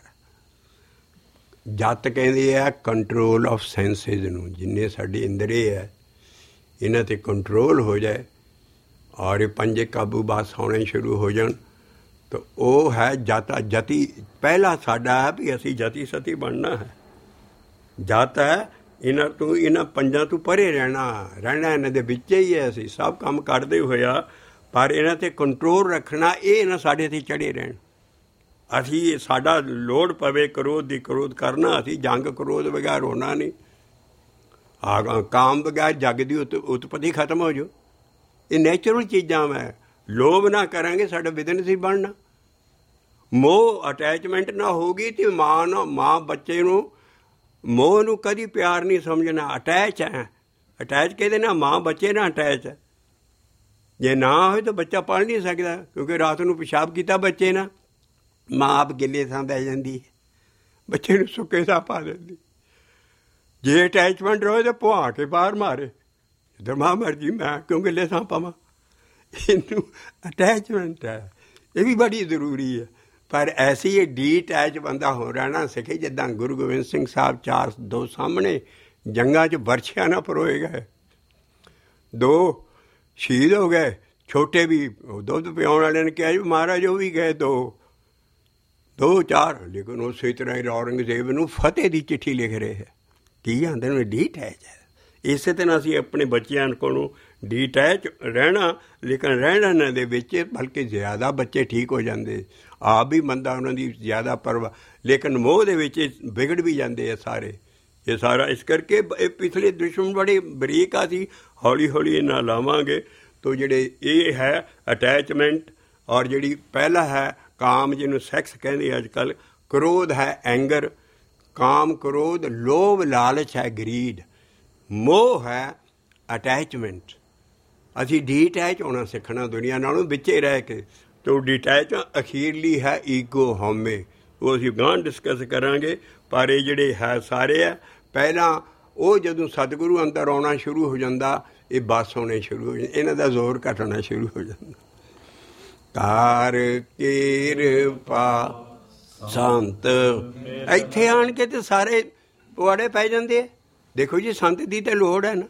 ਜੱਤ ਕਹਿੰਦੇ ਆ ਕੰਟਰੋਲ ਆਫ ਸੈਂਸਿਸ ਨੂੰ ਜਿੰਨੇ ਸਾਡੇ ਇੰਦਰੇ ਹੈ ਇਹਨਾਂ 'ਤੇ ਕੰਟਰੋਲ ਹੋ ਜਾਏ ਔਰ ਇਹ ਪੰਜੇ ਕਾਬੂ ਬਾਸ ਹੋਣੇ ਸ਼ੁਰੂ ਹੋ ਜਾਣ ਤਾਂ ਉਹ ਹੈ ਜਤੀ ਪਹਿਲਾ ਸਾਡਾ ਹੈ ਵੀ ਅਸੀਂ ਜਤੀ ਸਤੀ ਬਣਨਾ ਹੈ ਜਤ ਹੈ ਇਹਨਾਂ ਪੰਜਾਂ ਤੋਂ ਪਰੇ ਰਹਿਣਾ ਇਹਨਾਂ ਦੇ ਵਿੱਚ ਹੀ ਹੈ ਅਸੀਂ ਸਭ ਕੰਮ ਕਰਦੇ ਹੋਇਆ ਪਰ ਇਹਨਾਂ 'ਤੇ ਕੰਟਰੋਲ ਰੱਖਣਾ ਇਹ ਇਹਨਾਂ ਸਾਡੇ 'ਤੇ ਚੜ੍ਹੇ ਰਹਿਣ ਅਸੀਂ ਸਾਡਾ ਲੋੜ ਪਵੇ ਕਰੋਧ ਦੀ ਕਰੋਧ ਕਰਨਾ ਅਸੀਂ ਜੰਗ ਕਰੋਧ ਬਗੈਰ ਹੋਣਾ ਨਹੀਂ ਕਾਮ ਬਗੈਰ ਜੱਗ ਦੀ ਉਤਪਤੀ ਖਤਮ ਹੋ ਜਾਓ ਇਹ ਨੈਚੁਰਲ ਚੀਜ਼ਾਂ ਮੈਂ ਲੋਭ ਨਾ ਕਰਾਂਗੇ ਸਾਡਾ ਬਿਜ਼ਨਸ ਹੀ ਬਣਨਾ ਮੋਹ ਅਟੈਚਮੈਂਟ ਨਾ ਹੋਊਗੀ ਅਤੇ ਮਾਂ ਬੱਚੇ ਨੂੰ ਮੋਹ ਨੂੰ ਕਦੀ ਪਿਆਰ ਨਹੀਂ ਸਮਝਣਾ ਅਟੈਚ ਹੈ ਅਟੈਚ ਕਿਹਦੇ ਨਾਲ ਮਾਂ ਬੱਚੇ ਨਾਲ ਅਟੈਚ ਹੈ ਜੇ ਨਾ ਹੋਏ ਤਾਂ ਬੱਚਾ ਪੜ੍ਹ ਨਹੀਂ ਸਕਦਾ ਕਿਉਂਕਿ ਰਾਤ ਨੂੰ ਪਿਸ਼ਾਬ ਕੀਤਾ ਬੱਚੇ ਨਾਲ ਮਾਂ ਆਪ ਗਿੱਲੇ ਥਾਂ ਬਹਿ ਜਾਂਦੀ ਹੈ ਬੱਚੇ ਨੂੰ ਸੁੱਕੇ ਸਾਹ ਪਾ ਦਿੰਦੀ ਜੇ ਅਟੈਚਮੈਂਟ ਰਹੇ ਤਾਂ ਪੁਆ ਕੇ ਬਾਹਰ ਮਾਰੇ ਇੱਧਰ ਮਾਂ ਮਰਜੀ ਮੈਂ ਕਿਉਂ ਗਿੱਲੇ ਥਾਂ ਪਾਵਾਂ ਇਹਨੂੰ ਅਟੈਚਮੈਂਟ ਹੈ, ਇਹ ਵੀ ਬੜੀ ਜ਼ਰੂਰੀ ਹੈ। ਪਰ ਐਸੀ ਇਹ ਡੀਟੈਚ ਬੰਦਾ ਹੋ ਰਹਿਣਾ ਸਿੱਖੇ, ਜਿੱਦਾਂ ਗੁਰੂ ਗੋਬਿੰਦ ਸਿੰਘ ਸਾਹਿਬ 4 ਸਾਹਮਣੇ ਜੰਗਾਂ 'ਚ ਬਰਛਿਆਂ ਨਾ ਪਰੋਏ ਗਏ, 2 ਸ਼ਹੀਦ ਹੋ ਗਏ, ਛੋਟੇ ਵੀ ਦੁੱਧ ਪਿਆਉਣ ਵਾਲਿਆਂ ਨੇ ਕਿਹਾ ਜੀ ਮਹਾਰਾਜ ਉਹ ਵੀ ਗਏ 2 4, ਲੇਕਿਨ ਉਸੇ ਤਰ੍ਹਾਂ ਹੀ ਔਰੰਗਜ਼ੇਬ ਨੂੰ ਫਤਿਹ ਦੀ ਚਿੱਠੀ ਲਿਖ ਰਹੇ ਹੈ। ਕੀ ਆਂਦੇ ਨੇ ਡੀਟੈਚ ਹੈ। ਇਸੇ ਤਰ੍ਹਾਂ ਅਸੀਂ ਆਪਣੇ ਬੱਚਿਆਂ ਕੋਲੋਂ ਡੀਟੈਚ ਰਹਿਣਾ, ਲੇਕਿਨ ਰਹਿਣਾ ਇਹਨਾਂ ਦੇ ਵਿੱਚ, ਬਲਕਿ ਜ਼ਿਆਦਾ ਬੱਚੇ ਠੀਕ ਹੋ ਜਾਂਦੇ, ਆਪ ਵੀ ਬੰਦਾ ਉਹਨਾਂ ਦੀ ਜ਼ਿਆਦਾ ਪਰਵਾਹ, ਲੇਕਿਨ ਮੋਹ ਦੇ ਵਿੱਚ ਵਿਗੜ ਵੀ ਜਾਂਦੇ ਆ ਸਾਰੇ। ਇਹ ਸਾਰਾ ਇਸ ਕਰਕੇ ਇਹ ਪਿਛਲੇ ਦੁਸ਼ਮਣ ਬੜੇ ਬਰੀਕ ਆ, ਸੀ ਹੌਲੀ ਹੌਲੀ ਇਹਨਾਂ ਲਾਵਾਂਗੇ। ਤੋ ਜਿਹੜੇ ਇਹ ਹੈ ਅਟੈਚਮੈਂਟ, ਔਰ ਜਿਹੜੀ ਪਹਿਲਾ ਹੈ ਕਾਮ, ਜਿਹਨੂੰ ਸੈਕਸ ਕਹਿੰਦੇ ਅੱਜ ਕੱਲ੍ਹ, ਕ੍ਰੋਧ ਹੈ ਐਂਗਰ, ਕਾਮ ਕ੍ਰੋਧ, ਲੋਭ ਲਾਲਚ ਹੈ ਗਰੀਡ, ਮੋਹ ਹੈ ਅਟੈਚਮੈਂਟ। ਅਸੀਂ ਡੀਟੈਚ ਹੋਣਾ ਸਿੱਖਣਾ ਦੁਨੀਆ ਨਾਲੋਂ, ਵਿੱਚੇ ਰਹਿ ਕੇ। ਤੋ ਡੀਟੈਚ ਅਖੀਰਲੀ ਹੈ ਈਗੋ ਹਉਮੈ, ਉਹ ਅਸੀਂ ਗਾਂਹ ਡਿਸਕਸ ਕਰਾਂਗੇ। ਪਰ ਇਹ ਜਿਹੜੇ ਹੈ ਸਾਰੇ ਹੈ, ਪਹਿਲਾਂ ਉਹ ਜਦੋਂ ਸਤਿਗੁਰੂ ਅੰਦਰ ਆਉਣਾ ਸ਼ੁਰੂ ਹੋ ਜਾਂਦਾ, ਇਹ ਬਸ ਹੋਣੇ ਸ਼ੁਰੂ ਹੋ ਜਾਂਦੇ, ਇਹਨਾਂ ਦਾ ਜ਼ੋਰ ਘਟਣਾ ਸ਼ੁਰੂ ਹੋ ਜਾਂਦਾ। ਕਰ ਕਿਰਪਾ ਸੰਤ, ਇੱਥੇ ਆਣ ਕੇ ਤੇ ਸਾਰੇ ਪੁਆੜੇ ਪੈ ਜਾਂਦੇ ਆ। ਦੇਖੋ ਜੀ ਸੰਤ ਦੀ ਤਾਂ ਲੋੜ ਹੈ ਨਾ,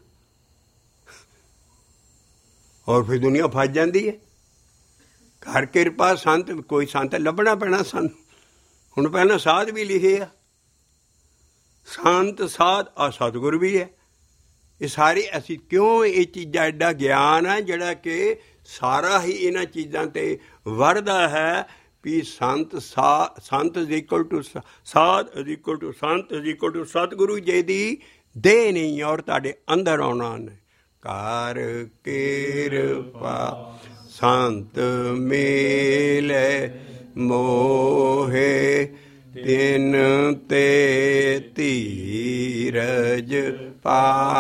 ਔਰ ਫਿਰ ਦੁਨੀਆ ਫਸ ਜਾਂਦੀ ਹੈ। ਕਰ ਕਿਰਪਾ ਸੰਤ, ਕੋਈ ਸੰਤ ਲੱਭਣਾ ਪੈਣਾ ਸਾਨੂੰ। ਹੁਣ ਪਹਿਲਾਂ ਸਾਧ ਵੀ ਲਿਖੇ ਆ, ਸੰਤ ਸਾਧ ਆ ਸਤਿਗੁਰ ਵੀ ਹੈ। ਇਹ ਸਾਰੇ ਅਸੀਂ ਕਿਉਂ, ਇਹ ਚੀਜ਼ਾਂ ਐਡਾ ਗਿਆਨ ਹੈ ਜਿਹੜਾ ਕਿ ਸਾਰਾ ਹੀ ਇਹਨਾਂ ਚੀਜ਼ਾਂ 'ਤੇ ਵਰਦਾ ਹੈ ਵੀ ਸੰਤ ਸੰਤ ਇਜ਼ ਇਕੁਅਲ ਟੂ ਸਾਧ ਇਜ਼ ਇਕੁਅਲ ਟੂ ਸੰਤ ਇਜ਼ ਇਕੁਅਲ ਟੂ ਸਤਿਗੁਰੂ ਜੀ ਦੀ ਦੇਹ ਨਹੀਂ, ਔਰ ਤੁਹਾਡੇ ਅੰਦਰ ਆਉਣਾ ਨੇ। ਕਰ ਕਿਰਪਾ ਸੰਤ ਮੇਲੇ ਮੋਹੇ, ਤਿਨ ਤੇ ਧੀਰਜ ਪਾ।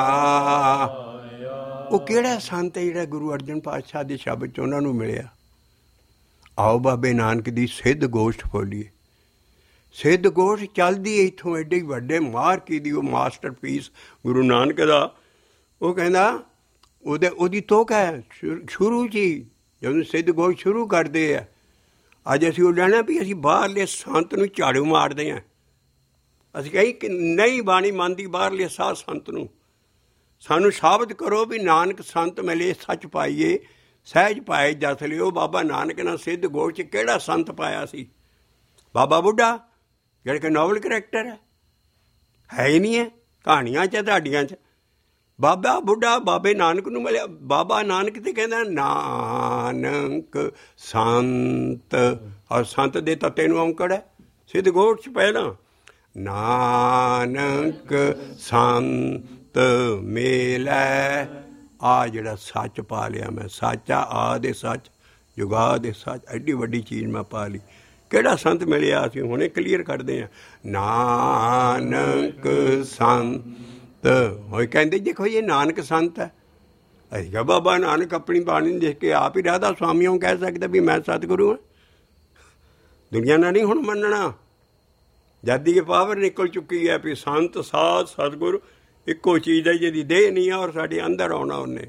ਉਹ ਕਿਹੜਾ ਸੰਤ ਹੈ ਜਿਹੜਾ ਗੁਰੂ ਅਰਜਨ ਪਾਤਸ਼ਾਹ ਦੇ ਸ਼ਬਦ 'ਚ ਉਹਨਾਂ ਨੂੰ ਮਿਲਿਆ? ਆਓ ਬਾਬੇ ਨਾਨਕ ਦੀ ਸਿੱਧ ਗੋਸ਼ਟ ਖੋਲੀਏ। ਸਿੱਧ ਗੋਸ਼ਟ ਚੱਲਦੀ ਇੱਥੋਂ, ਐਡੇ ਵੱਡੇ ਮਾਰਕੀ ਦੀ ਉਹ ਮਾਸਟਰਪੀਸ ਗੁਰੂ ਨਾਨਕ ਦਾ। ਉਹ ਕਹਿੰਦਾ ਉਹਦੀ ਤੋਕ ਹੈ ਸ਼ੁਰੂ 'ਚ ਹੀ, ਜਦੋਂ ਸਿੱਧ ਗੋਸ਼ਟ ਸ਼ੁਰੂ ਕਰਦੇ ਆ। ਅੱਜ ਅਸੀਂ ਉਹ ਲੈਣਾ ਵੀ ਅਸੀਂ ਬਾਹਰਲੇ ਸੰਤ ਨੂੰ ਝਾੜੂ ਮਾਰਦੇ ਹਾਂ। ਅਸੀਂ ਕਹੀ ਕਿ ਨਹੀਂ ਬਾਣੀ ਮੰਨਦੀ ਬਾਹਰਲੇ ਸਾਧ ਸੰਤ ਨੂੰ। ਸਾਨੂੰ ਸਾਬਤ ਕਰੋ ਵੀ ਨਾਨਕ ਸੰਤ ਮਿਲੇ ਸੱਚ ਪਾਈਏ, ਸਹਿਜ ਪਾਏ ਜਸ ਲਿਓ। ਬਾਬਾ ਨਾਨਕ ਨਾਲ ਸਿੱਧ ਗੋਸ਼ਟ 'ਚ ਕਿਹੜਾ ਸੰਤ ਪਾਇਆ ਸੀ? ਬਾਬਾ ਬੁੱਢਾ, ਜਿਹੜਾ ਕਿ ਨੋਵਲ ਕਰੈਕਟਰ ਹੈ ਹੀ ਨਹੀਂ ਹੈ ਕਹਾਣੀਆਂ 'ਚ, ਤੁਹਾਡੀਆਂ 'ਚ। ਬਾਬਾ ਬੁੱਢਾ ਬਾਬੇ ਨਾਨਕ ਨੂੰ ਮਿਲਿਆ। ਬਾਬਾ ਨਾਨਕ ਤੇ ਕਹਿੰਦਾ ਨਾਨਕ ਸੰਤ, ਔਰ ਸੰਤ ਦੇ ਤੱਤੇ ਨੂੰ ਔਂਕੜ ਹੈ ਸਿੱਧ ਗੋਸ਼ਟ 'ਚ ਪਹਿਲਾਂ। ਨਾਨਕ ਸੰਤ ਮੇਲੈ, ਆ ਜਿਹੜਾ ਸੱਚ ਪਾ ਲਿਆ ਮੈਂ, ਸੱਚਾ ਆ ਦੇ ਸੱਚ, ਜੁਗਾ ਦੇ ਸੱਚ, ਐਡੀ ਵੱਡੀ ਚੀਜ਼ ਮੈਂ ਪਾ ਲਈ। ਕਿਹੜਾ ਸੰਤ ਮਿਲਿਆ? ਅਸੀਂ ਹੁਣੇ ਕਲੀਅਰ ਕਰਦੇ ਹਾਂ। ਨਾਨਕ ਸੰਤ ਹੋਏ ਕਹਿੰਦੇ ਦੇਖੋ ਇਹ ਨਾਨਕ ਸੰਤ ਹੈ। ਅਸੀਂ ਕਿਹਾ ਬਾਬਾ ਨਾਨਕ ਆਪਣੀ ਬਾਣੀ ਨੂੰ ਦੇਖ ਕੇ ਆਪ ਹੀ ਰਾਧਾ ਸਵਾਮੀਆਂ ਕਹਿ ਸਕਦਾ ਵੀ ਮੈਂ ਸਤਿਗੁਰੂ ਹਾਂ। ਦੁਨੀਆ ਨਾਲ ਨਹੀਂ ਹੁਣ ਮੰਨਣਾ। ਜਦ ਦੀ ਪਾਵਰ ਨਿਕਲ ਚੁੱਕੀ ਹੈ ਵੀ ਸੰਤ ਸਾਧ ਸਤਿਗੁਰੂ ਇੱਕੋ ਚੀਜ਼ ਹੈ, ਜਿਹਦੀ ਦੇਹ ਨਹੀਂ ਹੈ ਔਰ ਸਾਡੇ ਅੰਦਰ ਆਉਣਾ ਉਹਨੇ।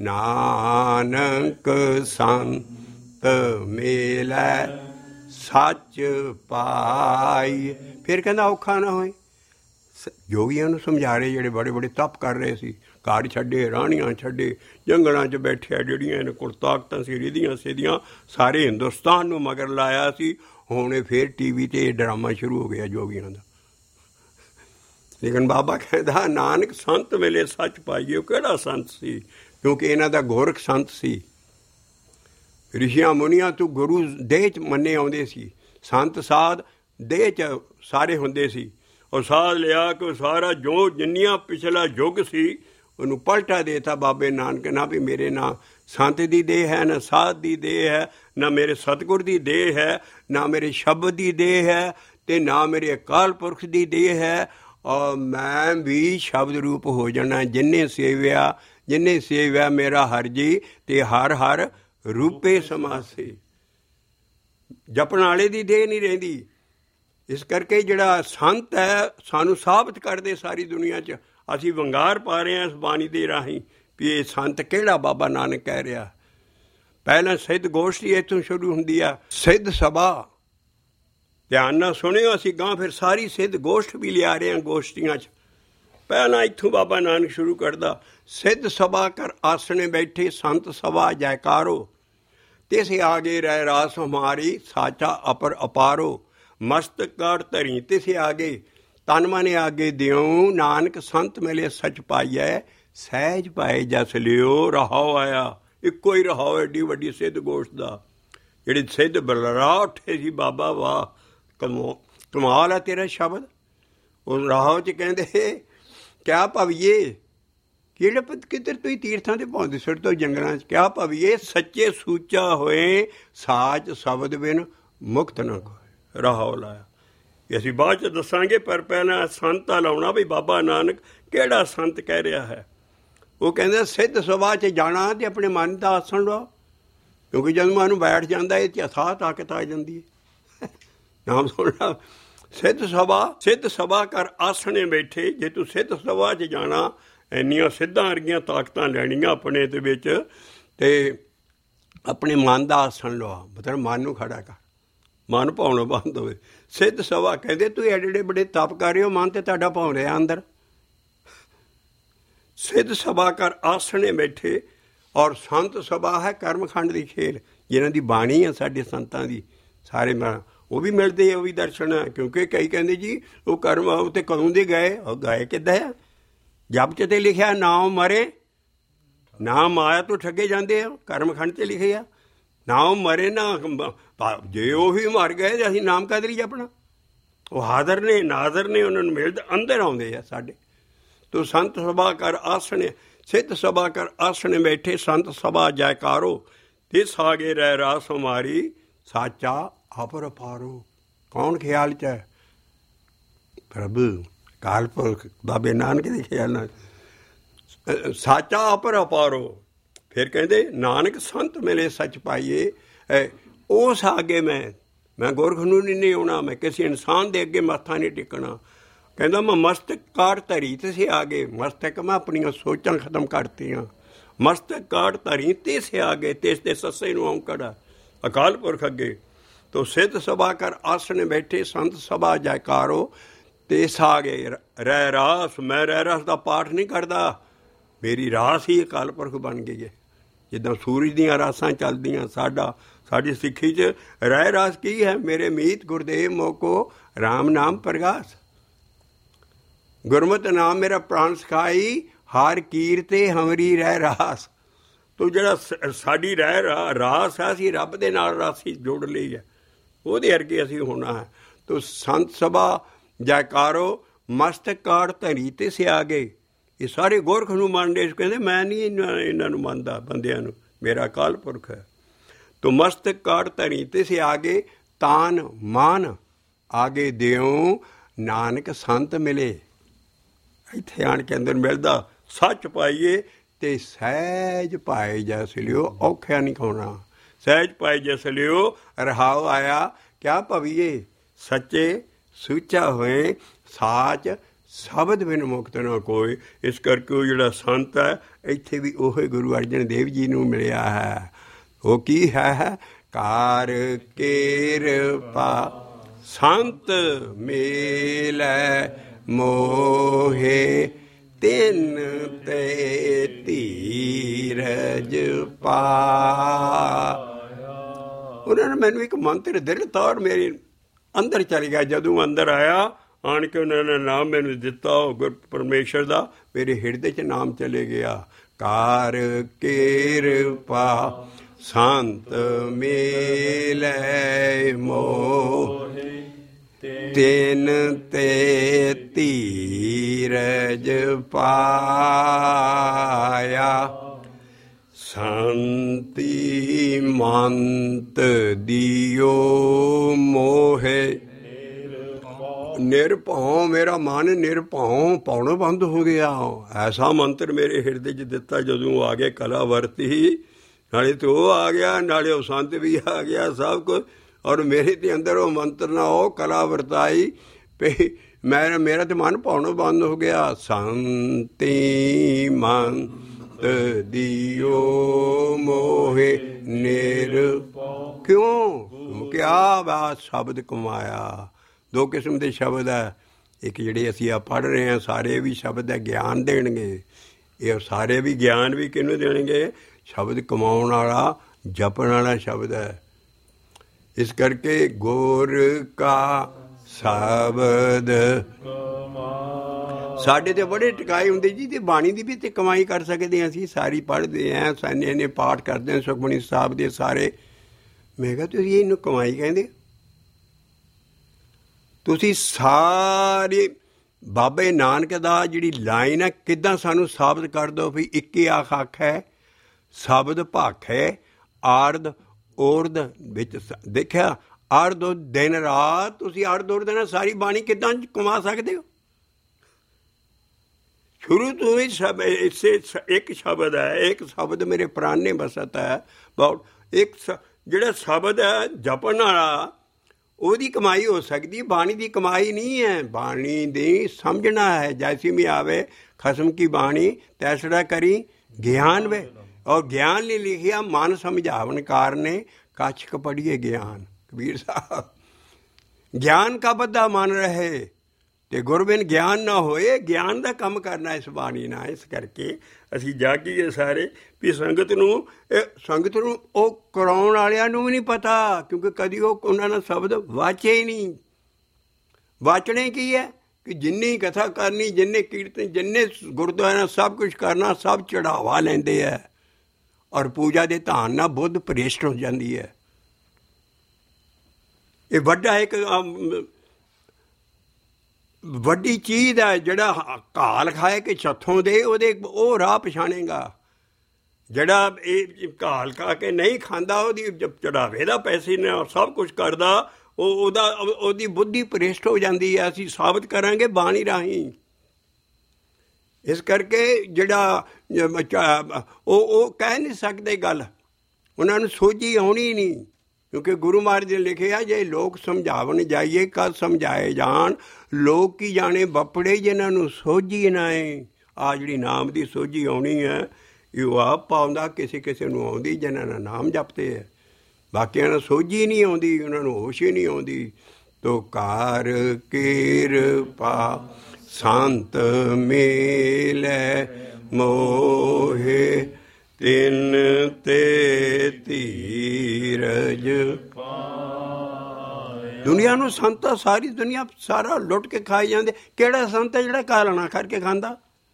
ਨਾਨਕ ਸੰਤ ਮੇਲੈ ਸੱਚ ਪਾਈ। ਫਿਰ ਕਹਿੰਦਾ ਔਖਾ ਨਾ ਹੋਏ। ਜੋਗੀਆਂ ਨੂੰ ਸਮਝਾ ਰਹੇ ਜਿਹੜੇ ਬੜੇ ਬੜੇ ਤਪ ਕਰ ਰਹੇ ਸੀ, ਘਰ ਛੱਡੇ, ਰਾਣੀਆਂ ਛੱਡੇ, ਜੰਗਲਾਂ 'ਚ ਬੈਠਿਆ, ਜਿਹੜੀਆਂ ਇਹਨਾਂ ਕੋਲ ਤਾਕਤਾਂ ਸੀ ਰਿਧੀਆਂ ਸਿੱਧੀਆਂ, ਸਾਰੇ ਹਿੰਦੁਸਤਾਨ ਨੂੰ ਮਗਰ ਲਾਇਆ ਸੀ। ਹੁਣ ਇਹ ਫਿਰ TV 'ਤੇ ਡਰਾਮਾ ਸ਼ੁਰੂ ਹੋ ਗਿਆ ਜੋਗੀਆਂ ਦਾ। ਲੇਕਿਨ ਬਾਬਾ ਕਹਿੰਦਾ ਨਾਨਕ ਸੰਤ ਮਿਲੇ ਸੱਚ ਪਾਈਏ। ਉਹ ਕਿਹੜਾ ਸੰਤ ਸੀ? ਕਿਉਂਕਿ ਇਹਨਾਂ ਦਾ ਗੋਰਖ ਸੰਤ ਸੀ। ਰਿਸ਼ੀਆਂ ਮੁਨੀਆਂ ਤੋਂ ਗੁਰੂ ਦੇਹ 'ਚ ਮੰਨੇ ਆਉਂਦੇ ਸੀ। ਸੰਤ ਸਾਧ ਦੇਹ 'ਚ ਸਾਰੇ ਹੁੰਦੇ ਸੀ। ਉਹ ਸਾਧ ਲਿਆ ਕਿ ਸਾਰਾ ਜੋ ਜਿੰਨੀਆਂ ਪਿਛਲਾ ਯੁੱਗ ਸੀ ਉਹਨੂੰ ਪਲਟਾ ਦੇਤਾ ਬਾਬੇ ਨਾਨਕ। ਨਾ ਵੀ ਮੇਰੇ ਨਾ ਸੰਤ ਦੀ ਦੇਹ ਹੈ, ਨਾ ਸਾਧ ਦੀ ਦੇਹ ਹੈ, ਨਾ ਮੇਰੇ ਸਤਿਗੁਰ ਦੀ ਦੇਹ ਹੈ, ਨਾ ਮੇਰੇ ਸ਼ਬਦ ਦੀ ਦੇਹ ਹੈ, ਅਤੇ ਨਾ ਮੇਰੇ ਅਕਾਲ ਪੁਰਖ ਦੀ ਦੇਹ ਹੈ। ਔਰ ਮੈਂ ਵੀ ਸ਼ਬਦ ਰੂਪ ਹੋ ਜਾਣਾ। ਜਿੰਨੇ ਸੇਵਿਆ ਮੇਰਾ ਹਰ ਜੀ, ਅਤੇ ਹਰ ਹਰ ਰੂਪੇ ਸਮਾਸੇ। ਜਪਣ ਵਾਲੇ ਦੀ ਦੇਹ ਨਹੀਂ ਰਹਿੰਦੀ। ਇਸ ਕਰਕੇ ਜਿਹੜਾ ਸੰਤ ਹੈ ਸਾਨੂੰ ਸਾਬਤ ਕਰਦੇ ਸਾਰੀ ਦੁਨੀਆ 'ਚ। ਅਸੀਂ ਵੰਗਾਰ ਪਾ ਰਹੇ ਹਾਂ ਇਸ ਬਾਣੀ ਦੇ ਰਾਹੀਂ ਵੀ ਇਹ ਸੰਤ ਕਿਹੜਾ ਬਾਬਾ ਨਾਨਕ ਕਹਿ ਰਿਹਾ। ਪਹਿਲਾਂ ਸਿੱਧ ਗੋਸ਼ਟੀ ਇੱਥੋਂ ਸ਼ੁਰੂ ਹੁੰਦੀ ਆ, ਸਿੱਧ ਸਭਾ। ਧਿਆਨ ਨਾਲ ਸੁਣਿਓ, ਅਸੀਂ ਗਾਂ ਫਿਰ ਸਾਰੀ ਸਿੱਧ ਗੋਸ਼ਟ ਵੀ ਲਿਆ ਰਹੇ ਹਾਂ ਗੋਸ਼ਟੀਆਂ 'ਚ। ਪਹਿਲਾਂ ਇੱਥੋਂ ਬਾਬਾ ਨਾਨਕ ਸ਼ੁਰੂ ਕਰਦਾ, ਸਿੱਧ ਸਭਾ ਕਰ ਆਸਣੇ ਬੈਠੇ ਸੰਤ ਸਭਾ ਜੈਕਾਰੋ, ਤਿਸੇ ਆਗੇ ਰਹਿ ਰਾਸ ਹਮਾਰੀ ਸਾਚਾ ਅਪਰ ਅਪਾਰੋ, ਮਸਤਕ ਕਾੜ ਧਰੀ ਤਿਸੇ ਆਗੇ ਤਨ ਮਨ ਆਗੇ ਦਿਉ, ਨਾਨਕ ਸੰਤ ਮਿਲੇ ਸੱਚ ਪਾਈਐ ਸਹਿਜ ਪਾਏ ਜਸ ਲਿਓ। ਰਹਾਓ ਆਇਆ, ਇੱਕੋ ਹੀ ਰਹਾਓ ਐਡੀ ਵੱਡੀ ਸਿੱਧ ਗੋਸ਼ਟ ਦਾ। ਜਿਹੜੀ ਸਿੱਧ ਬਲਰਾ ਉੱਠੇ ਸੀ ਬਾਬਾ, ਵਾਹ ਕਮਾਲ ਹੈ ਤੇਰਾ ਸ਼ਬਦ। ਉਹ ਰਾਹੋ 'ਚ ਕਹਿੰਦੇ ਕਿਆ ਭਵੀਏ, ਕਿਹੜੇ ਕਿੱਧਰ ਤੁਸੀਂ ਤੀਰਥਾਂ 'ਤੇ ਪਾਉਂਦੇ ਸਿਰ ਤੋਂ ਜੰਗਲਾਂ 'ਚ, ਕਿਆ ਭਵੀਏ ਸੱਚੇ ਸੂਚਾ ਹੋਏ ਸਾਚ ਸ਼ਬਦ ਬਿਨ ਮੁਕਤ ਨਾ ਹੋਏ। ਰਾਹੋ ਲਾਇਆ, ਅਸੀਂ ਬਾਅਦ 'ਚ ਦੱਸਾਂਗੇ, ਪਰ ਪਹਿਲਾਂ ਸੰਤ ਲਾਉਣਾ ਵੀ ਬਾਬਾ ਨਾਨਕ ਕਿਹੜਾ ਸੰਤ ਕਹਿ ਰਿਹਾ ਹੈ। ਉਹ ਕਹਿੰਦਾ ਸਿੱਧ ਸਭਾ 'ਚ ਜਾਣਾ ਅਤੇ ਆਪਣੇ ਮਨ ਦਾ ਆਸਣ ਲਓ, ਕਿਉਂਕਿ ਜਦੋਂ ਮਨ ਨੂੰ ਬੈਠ ਜਾਂਦਾ ਇਹ 'ਚ ਅਥਾਹ ਤਾਕਤ ਆ ਜਾਂਦੀ ਹੈ। ਨਾਮ ਸੁਣਨਾ, ਸਿੱਧ ਸਭਾ ਕਰ ਆਸਣੇ ਬੈਠੇ। ਜੇ ਤੂੰ ਸਿੱਧ ਸਭਾ 'ਚ ਜਾਣਾ, ਇੰਨੀਆਂ ਸਿੱਧਾਂ ਵਰਗੀਆਂ ਤਾਕਤਾਂ ਲੈਣੀਆਂ ਆਪਣੇ ਦੇ ਵਿੱਚ, ਅਤੇ ਆਪਣੇ ਮਨ ਦਾ ਆਸਣ ਲਵਾ, ਮਤਲਬ ਮਨ ਨੂੰ ਖੜਾ ਕਰ, ਮਨ ਭਾਉਣਾ ਬੰਦ ਹੋਵੇ। ਸਿੱਧ ਸਭਾ ਕਹਿੰਦੇ ਤੂੰ ਐਡੇ ਬੜੇ ਤਪ ਕਰ ਰਹੇ ਹੋ, ਮਨ ਤੇ ਤੁਹਾਡਾ ਭਾਉ ਰਿਹਾ ਅੰਦਰ। ਸਿੱਧ ਸਭਾ ਕਰ ਆਸਣੇ ਬੈਠੇ, ਔਰ ਸੰਤ ਸਭਾ ਹੈ ਕਰਮਖੰਡ ਦੀ ਖੇਲ, ਜਿਹਨਾਂ ਦੀ ਬਾਣੀ ਹੈ ਸਾਡੇ ਸੰਤਾਂ ਦੀ, ਸਾਰੇ ਉਹ ਵੀ ਮਿਲਦੇ ਆ, ਉਹ ਵੀ ਦਰਸ਼ਨ ਹੈ। ਕਿਉਂਕਿ ਕਈ ਕਹਿੰਦੇ ਜੀ ਉਹ ਕਰਮ ਉੱਤੇ ਕਦੋਂ ਦੇ ਗਏ, ਉਹ ਗਏ ਕਿੱਦਾਂ ਆ? ਜਪ 'ਚ ਤੇ ਲਿਖਿਆ ਨਾਮ ਮਰੇ ਨਾ ਮਾਇਆ ਤੋਂ ਠੱਗੇ ਜਾਂਦੇ ਆ, ਕਰਮਖੰਡ 'ਤੇ ਲਿਖਿਆ ਨਾਮ ਮਰੇ ਨਾ। ਜੇ ਉਹ ਵੀ ਮਰ ਗਏ ਤਾਂ ਅਸੀਂ ਨਾਮ ਕਾਹਦੇ ਲਈ ਜਪਣਾ? ਉਹ ਹਾਜ਼ਰ ਨੇ ਨਾਜ਼ਰ ਨੇ, ਉਹਨਾਂ ਨੂੰ ਮਿਲਦੇ ਅੰਦਰ ਆਉਂਦੇ ਆ ਸਾਡੇ। ਤੋ ਸੰਤ ਸਭਾ ਕਰ ਆਸਣੇ, ਸਿੱਧ ਸਭਾ ਕਰ ਆਸਣੇ ਬੈਠੇ ਸੰਤ ਸਭਾ ਜੈਕਾਰੋ, ਤਿਸ ਆਗੇ ਰਹਿ ਰਾਸ ਹਮਾਰੀ ਸਾਚਾ ਅਪਰ ਅਪਾਰੋ। ਕੌਣ ਖਿਆਲ 'ਚ ਹੈ? ਪ੍ਰਭੂ ਕਾਲ ਪੁਰਖ ਬਾਬੇ ਨਾਨਕ ਦੇ ਖਿਆਲ ਨਾਲ। ਸਾਚਾ ਅਪਰ ਅਪਾਰੋ। ਫਿਰ ਕਹਿੰਦੇ ਨਾਨਕ ਸੰਤ ਮਿਲੇ ਸੱਚ ਪਾਈਏ, ਉਸ ਆਗੇ ਮੈਂ ਗੁਰਖ ਨੂੰ ਨਹੀਂ ਆਉਣਾ, ਮੈਂ ਕਿਸੇ ਇਨਸਾਨ ਦੇ ਅੱਗੇ ਮੱਥਾ ਨਹੀਂ ਟੇਕਣਾ। ਕਹਿੰਦਾ ਮੈਂ ਮਸਤਕ ਕਾੜ ਧਰੀ ਤੇ ਆਗੇ, ਮਸਤਕ ਮੈਂ ਆਪਣੀਆਂ ਸੋਚਾਂ ਖਤਮ ਕਰਤੀਆਂ। ਮਸਤਕ ਕਾੜ ਧਰੀ ਤੇ ਆਗੇ, ਤਿਸ ਦੇ ਸੱਸੇ ਨੂੰ ਔਂਕੜਾ ਅਕਾਲ ਪੁਰਖ ਅੱਗੇ। ਤੋ ਸਿੱਧ ਸਭਾ ਕਰ ਆਸਣੇ ਬੈਠੇ ਸੰਤ ਸਭਾ ਜੈਕਾਰੋ, ਤਿਸ ਆਗੇ ਰਹਿ ਰਾਸ। ਮੈਂ ਰਹਿ ਰਾਸ ਦਾ ਪਾਠ ਨਹੀਂ ਕਰਦਾ, ਮੇਰੀ ਰਾਸ ਹੀ ਅਕਾਲ ਪੁਰਖ ਬਣ ਗਈ ਹੈ। ਜਿੱਦਾਂ ਸੂਰਜ ਦੀਆਂ ਰਾਸਾਂ ਚੱਲਦੀਆਂ, ਸਾਡੀ ਸਿੱਖੀ 'ਚ ਰਹਿ ਰਾਸ ਕੀ ਹੈ? ਮੇਰੇ ਮੀਤ ਗੁਰਦੇਵ ਮੋਕੋ ਰਾਮ ਨਾਮ ਪ੍ਰਗਾਸ, ਗੁਰਮਤਿ ਨਾਮ ਮੇਰਾ ਪ੍ਰਾਣ ਸਿਖਾਈ, ਹਰ ਕੀਰਤੇ ਹਮਰੀ ਰਹਿ ਰਾਸ। ਤੋ ਜਿਹੜਾ ਸਾਡੀ ਰਹਿ ਰਾਸ ਹੈ, ਅਸੀਂ ਰੱਬ ਦੇ ਨਾਲ ਰਾਸੀ ਜੋੜ ਲਈ ਹੈ, ਉਹਦੇ ਵਰਗੇ ਅਸੀਂ ਹੋਣਾ ਹੈ। ਤੋ ਸੰਤ ਸਭਾ ਜੈਕਾਰੋ, ਮਸਤਕ ਕਾੜ ਧਰੀ ਤੇ ਸਿਆਗੇ। ਇਹ ਸਾਰੇ ਗੁਰਖ ਨੂੰ ਮੰਨਦੇ, ਕਹਿੰਦੇ ਮੈਂ ਨਹੀਂ ਇਹਨਾਂ ਨੂੰ ਮੰਨਦਾ, ਬੰਦਿਆਂ ਨੂੰ, ਮੇਰਾ ਅਕਾਲ ਪੁਰਖ ਹੈ। ਤੋ ਮਸਤਕ ਕਾੜ ਧਰੀ ਤੇ ਸਿਆਗੇ, ਤਾਨ ਮਾਨ ਆਗੇ ਦਿਉ, ਨਾਨਕ ਸੰਤ ਮਿਲੇ। ਇੱਥੇ ਆਣ ਕੇ ਅੰਦਰ ਮਿਲਦਾ, ਸੱਚ ਪਾਈਏ ਤੇ ਸਹਿਜ ਪਾਏ ਜੈਸ ਲਿਓ। ਔਖਿਆ ਨਹੀਂ ਖਾਣਾ, ਸਹਿਜ ਪਾਏ ਜੈਸ ਲਿਓ। ਰਹਾਓ ਆਇਆ ਕਿਆ ਭਵੀਏ ਸੱਚੇ ਸੂਚਾ ਹੋਏ ਸਾਚ ਸ਼ਬਦ ਬਿਨ ਮੁਕਤ ਨਾ ਕੋਈ। ਇਸ ਕਰਕੇ ਉਹ ਜਿਹੜਾ ਸੰਤ ਹੈ, ਇੱਥੇ ਵੀ ਉਹ ਗੁਰੂ ਅਰਜਨ ਦੇਵ ਜੀ ਨੂੰ ਮਿਲਿਆ ਹੈ। ਉਹ ਕੀ ਹੈ? ਕਾਰ ਕਿਰਪਾ ਸੰਤ ਮੇਲੈ ਮੋਹੇ, ਤਿੰਨ ਤੇ ਧੀਰਜ ਪਾਇਆ। ਉਹਨਾਂ ਨੇ ਮੈਨੂੰ ਇੱਕ ਮੰਤਰ ਦਿਲ ਤੋੜ ਮੇਰੇ ਅੰਦਰ ਚਲ ਗਿਆ। ਜਦੋਂ ਅੰਦਰ ਆਇਆ, ਆਣ ਕੇ ਉਹਨਾਂ ਨੇ ਨਾਮ ਮੈਨੂੰ ਦਿੱਤਾ, ਉਹ ਗੁਰ ਪਰਮੇਸ਼ਰ ਦਾ, ਮੇਰੇ ਹਿਰਦੇ 'ਚ ਨਾਮ ਚਲੇ ਗਿਆ। ਕਾਰ ਕਿਰਪਾ ਸੰਤ ਮੇਲੈ ਮੋਹੇ, ਤਿੰਨ ਤੇ ਧੀਰਜ ਪਾਇਆ। ਸ਼ਾਂਤੀ ਮੰਤ ਦਿਓ ਮੋਹੇ, ਨਿਰਭਉ ਮੇਰਾ ਮਨ ਨਿਰਭਉ, ਪਾਉਣਾ ਬੰਦ ਹੋ ਗਿਆ। ਐਸਾ ਮੰਤਰ ਮੇਰੇ ਹਿਰਦੇ 'ਚ ਦਿੱਤਾ ਜਦੋਂ ਆ ਗਏ ਕਲਾ ਵਰਤੀ। ਨਾਲੇ ਤੇ ਉਹ ਆ ਗਿਆ, ਨਾਲੇ ਉਹ ਸੰਤ ਵੀ ਆ ਗਿਆ, ਸਭ ਕੁਝ। ਔਰ ਮੇਰੇ ਤੇ ਅੰਦਰ ਉਹ ਮੰਤਰ ਨਾਲ ਉਹ ਕਲਾ ਵਰਤਾਈ, ਮੇਰਾ ਤੇ ਮਨ ਪਾਉਣਾ ਬੰਦ ਹੋ ਗਿਆ। ਸ਼ਾਂਤੀ ਮਨ ਦਿਓ ਮੋਹੇ ਨਿਰਭਉ। ਕਿਉਂ? ਕਿਆ ਬਾਤ ਸ਼ਬਦ ਕਮਾਇਆ। ਦੋ ਕਿਸਮ ਦੇ ਸ਼ਬਦ ਹੈ। ਇੱਕ ਜਿਹੜੇ ਅਸੀਂ ਆ ਪੜ੍ਹ ਰਹੇ ਹਾਂ ਸਾਰੇ ਵੀ ਸ਼ਬਦ ਹੈ, ਗਿਆਨ ਦੇਣਗੇ। ਇਹ ਸਾਰੇ ਵੀ ਗਿਆਨ ਵੀ ਕਿਹਨੂੰ ਦੇਣਗੇ? ਸ਼ਬਦ ਕਮਾਉਣ ਵਾਲਾ, ਜਪਣ ਵਾਲਾ ਸ਼ਬਦ ਹੈ। ਇਸ ਕਰਕੇ ਗੁਰ ਕਾ ਸ਼ਬਦ ਸਾਡੇ ਤੇ ਬੜੇ ਟਿਕਾਈ ਹੁੰਦੇ ਜੀ। ਤੇ ਬਾਣੀ ਦੀ ਵੀ ਤੇ ਕਮਾਈ ਕਰ ਸਕਦੇ ਹਾਂ ਅਸੀਂ। ਸਾਰੀ ਪੜ੍ਹਦੇ ਹਾਂ, ਸਾਨੇ ਨੇ ਪਾਠ ਕਰਦੇ ਹਾਂ ਸੁਖਮਨੀ ਸਾਹਿਬ ਦੇ ਸਾਰੇ। ਮੈਂ ਕਿਹਾ ਤੁਸੀਂ ਇਹਨੂੰ ਕਮਾਈ ਕਹਿੰਦੇ? ਤੁਸੀਂ ਸਾਰੇ ਬਾਬੇ ਨਾਨਕ ਦਾ ਜਿਹੜੀ ਲਾਈਨ ਹੈ ਕਿੱਦਾਂ ਸਾਨੂੰ ਸਾਬਤ ਕਰ ਦਿਓ ਵੀ ਇੱਕੇ ਆਖ ਹੈ, ਸ਼ਬਦ ਭਖ ਹੈ, ਆਰਦ ਔਰਦ ਵਿੱਚ ਦੇਖਿਆ। ਅਰਧ ਦਿਨ ਰਾਤ ਤੁਸੀਂ ਅਰਧ ਔਰਦ ਨਾਲ ਸਾਰੀ ਬਾਣੀ ਕਿੱਦਾਂ ਕਮਾ ਸਕਦੇ ਹੋ? ਸ਼ੁਰੂ ਤੋਂ ਹੀ ਇਸੇ ਇੱਕ ਸ਼ਬਦ ਹੈ, ਇੱਕ ਸ਼ਬਦ ਮੇਰੇ ਪ੍ਰਾਣੇ ਬਸਤ ਹੈ। ਬਹੁਤ ਇੱਕ ਜਿਹੜਾ ਸ਼ਬਦ ਹੈ ਜਪਣ ਵਾਲਾ, ਉਹਦੀ ਕਮਾਈ ਹੋ ਸਕਦੀ। ਬਾਣੀ ਦੀ ਕਮਾਈ ਨਹੀਂ ਹੈ। ਬਾਣੀ ਦੀ ਸਮਝਣਾ ਹੈ। ਜੈਸੀ ਵੀ ਆਵੇ ਖਸਮ ਕੀ ਬਾਣੀ ਤੈਸੜਾ ਕਰੀ ਗਿਆਨ ਵੇ। ਔਰ ਗਿਆਨ ਨੇ ਲਿਖਿਆ ਮਨ ਸਮਝਾਵਨ ਕਾਰਨੇ ਕਛਕ ਪੜੀਏ ਗਿਆਨ। ਕਬੀਰ ਸਾਹਿਬ ਗਿਆਨ ਕਾ ਬੱਧਾ ਮਨ ਰਹੇ ਤੇ ਗੁਰਬਿਨ ਗਿਆਨ ਨਾ ਹੋਏ। ਗਿਆਨ ਦਾ ਕੰਮ ਕਰਨਾ ਇਸ ਬਾਣੀ ਨਾਲ। ਇਸ ਕਰਕੇ ਅਸੀਂ ਜਾਗੀਏ ਸਾਰੇ ਵੀ ਸੰਗਤ ਨੂੰ ਉਹ ਕਰਾਉਣ ਵਾਲਿਆਂ ਨੂੰ ਵੀ ਨਹੀਂ ਪਤਾ, ਕਿਉਂਕਿ ਕਦੀ ਉਹਨਾਂ ਨੇ ਸ਼ਬਦ ਵਾਚੇ ਹੀ ਨਹੀਂ। ਵਾਚਣੇ ਕੀ ਹੈ ਕਿ ਜਿੰਨੀ ਕਥਾ ਕਰਨੀ, ਜਿੰਨੇ ਕੀਰਤਨ, ਜਿੰਨੇ ਗੁਰਦੁਆਰਾ ਸਭ ਕੁਛ ਕਰਨਾ, ਸਭ ਚੜਾਵਾ ਲੈਂਦੇ ਹੈ। ਔਰ ਪੂਜਾ ਦੇ ਧਾਨ ਨਾਲ ਬੁੱਧ ਭ੍ਰਿਸ਼ਟ ਹੋ ਜਾਂਦੀ ਹੈ। ਇਹ ਵੱਡਾ ਇੱਕ ਵੱਡੀ ਚੀਜ਼ ਹੈ। ਜਿਹੜਾ ਘਾਲ ਖਾਏ ਕਿ ਛੱਥੋਂ ਦੇ ਉਹ ਰਾਹ ਪਛਾਣੇਗਾ। ਜਿਹੜਾ ਇਹ ਘਾਲ ਖਾ ਕੇ ਨਹੀਂ ਖਾਂਦਾ, ਉਹਦੀ ਚੜਾਵੇ ਦਾ ਪੈਸੇ ਨੇ ਸਭ ਕੁਛ ਕਰਦਾ, ਉਹਦੀ ਬੁੱਧੀ ਭ੍ਰਿਸ਼ਟ ਹੋ ਜਾਂਦੀ ਹੈ। ਅਸੀਂ ਸਾਬਤ ਕਰਾਂਗੇ ਬਾਣੀ ਰਾਹੀਂ। ਇਸ ਕਰਕੇ ਜਿਹੜਾ ਉਹ ਕਹਿ ਨਹੀਂ ਸਕਦੇ ਗੱਲ, ਉਹਨਾਂ ਨੂੰ ਸੋਝੀ ਆਉਣੀ ਨਹੀਂ। ਕਿਉਂਕਿ ਗੁਰੂ ਮਹਾਰਾਜ ਨੇ ਲਿਖਿਆ ਜੇ ਲੋਕ ਸਮਝਾਵਣ ਜਾਈਏ ਕਦ ਸਮਝਾਏ ਜਾਣ, ਲੋਕ ਕੀ ਜਾਣੇ ਬੱਪੜੇ ਜਿਨ੍ਹਾਂ ਨੂੰ ਸੋਝੀ ਨਾ ਏ। ਆਹ ਜਿਹੜੀ ਨਾਮ ਦੀ ਸੋਝੀ ਆਉਣੀ ਹੈ ਇਹ ਆਪ ਪਾਉਂਦਾ, ਕਿਸੇ ਕਿਸੇ ਨੂੰ ਆਉਂਦੀ ਜਿਹਨਾਂ ਦਾ ਨਾਮ ਜਪਦੇ ਹੈ। ਬਾਕੀਆਂ ਨੂੰ ਸੋਝੀ ਨਹੀਂ ਆਉਂਦੀ, ਉਹਨਾਂ ਨੂੰ ਹੋਸ਼ ਹੀ ਨਹੀਂ ਆਉਂਦੀ। ਤੋ ਕਾਰ ਕਿਰਪਾ ਸੰਤ ਮੇਲੇ ਮੋਹੇ ਤਿੰਨ ਤੇ ਧੀਰਜ ਪਾਇਆ। ਦੁਨੀਆ ਨੂੰ ਸੰਤ, ਸਾਰੀ ਦੁਨੀਆ ਸਾਰਾ ਲੁੱਟ ਕੇ ਖਾਈ ਜਾਂਦੇ। ਕਿਹੜਾ ਸੰਤ ਹੈ ਜਿਹੜਾ ਕਾਲਣਾ ਕਰਕੇ ਖਾਂਦਾ?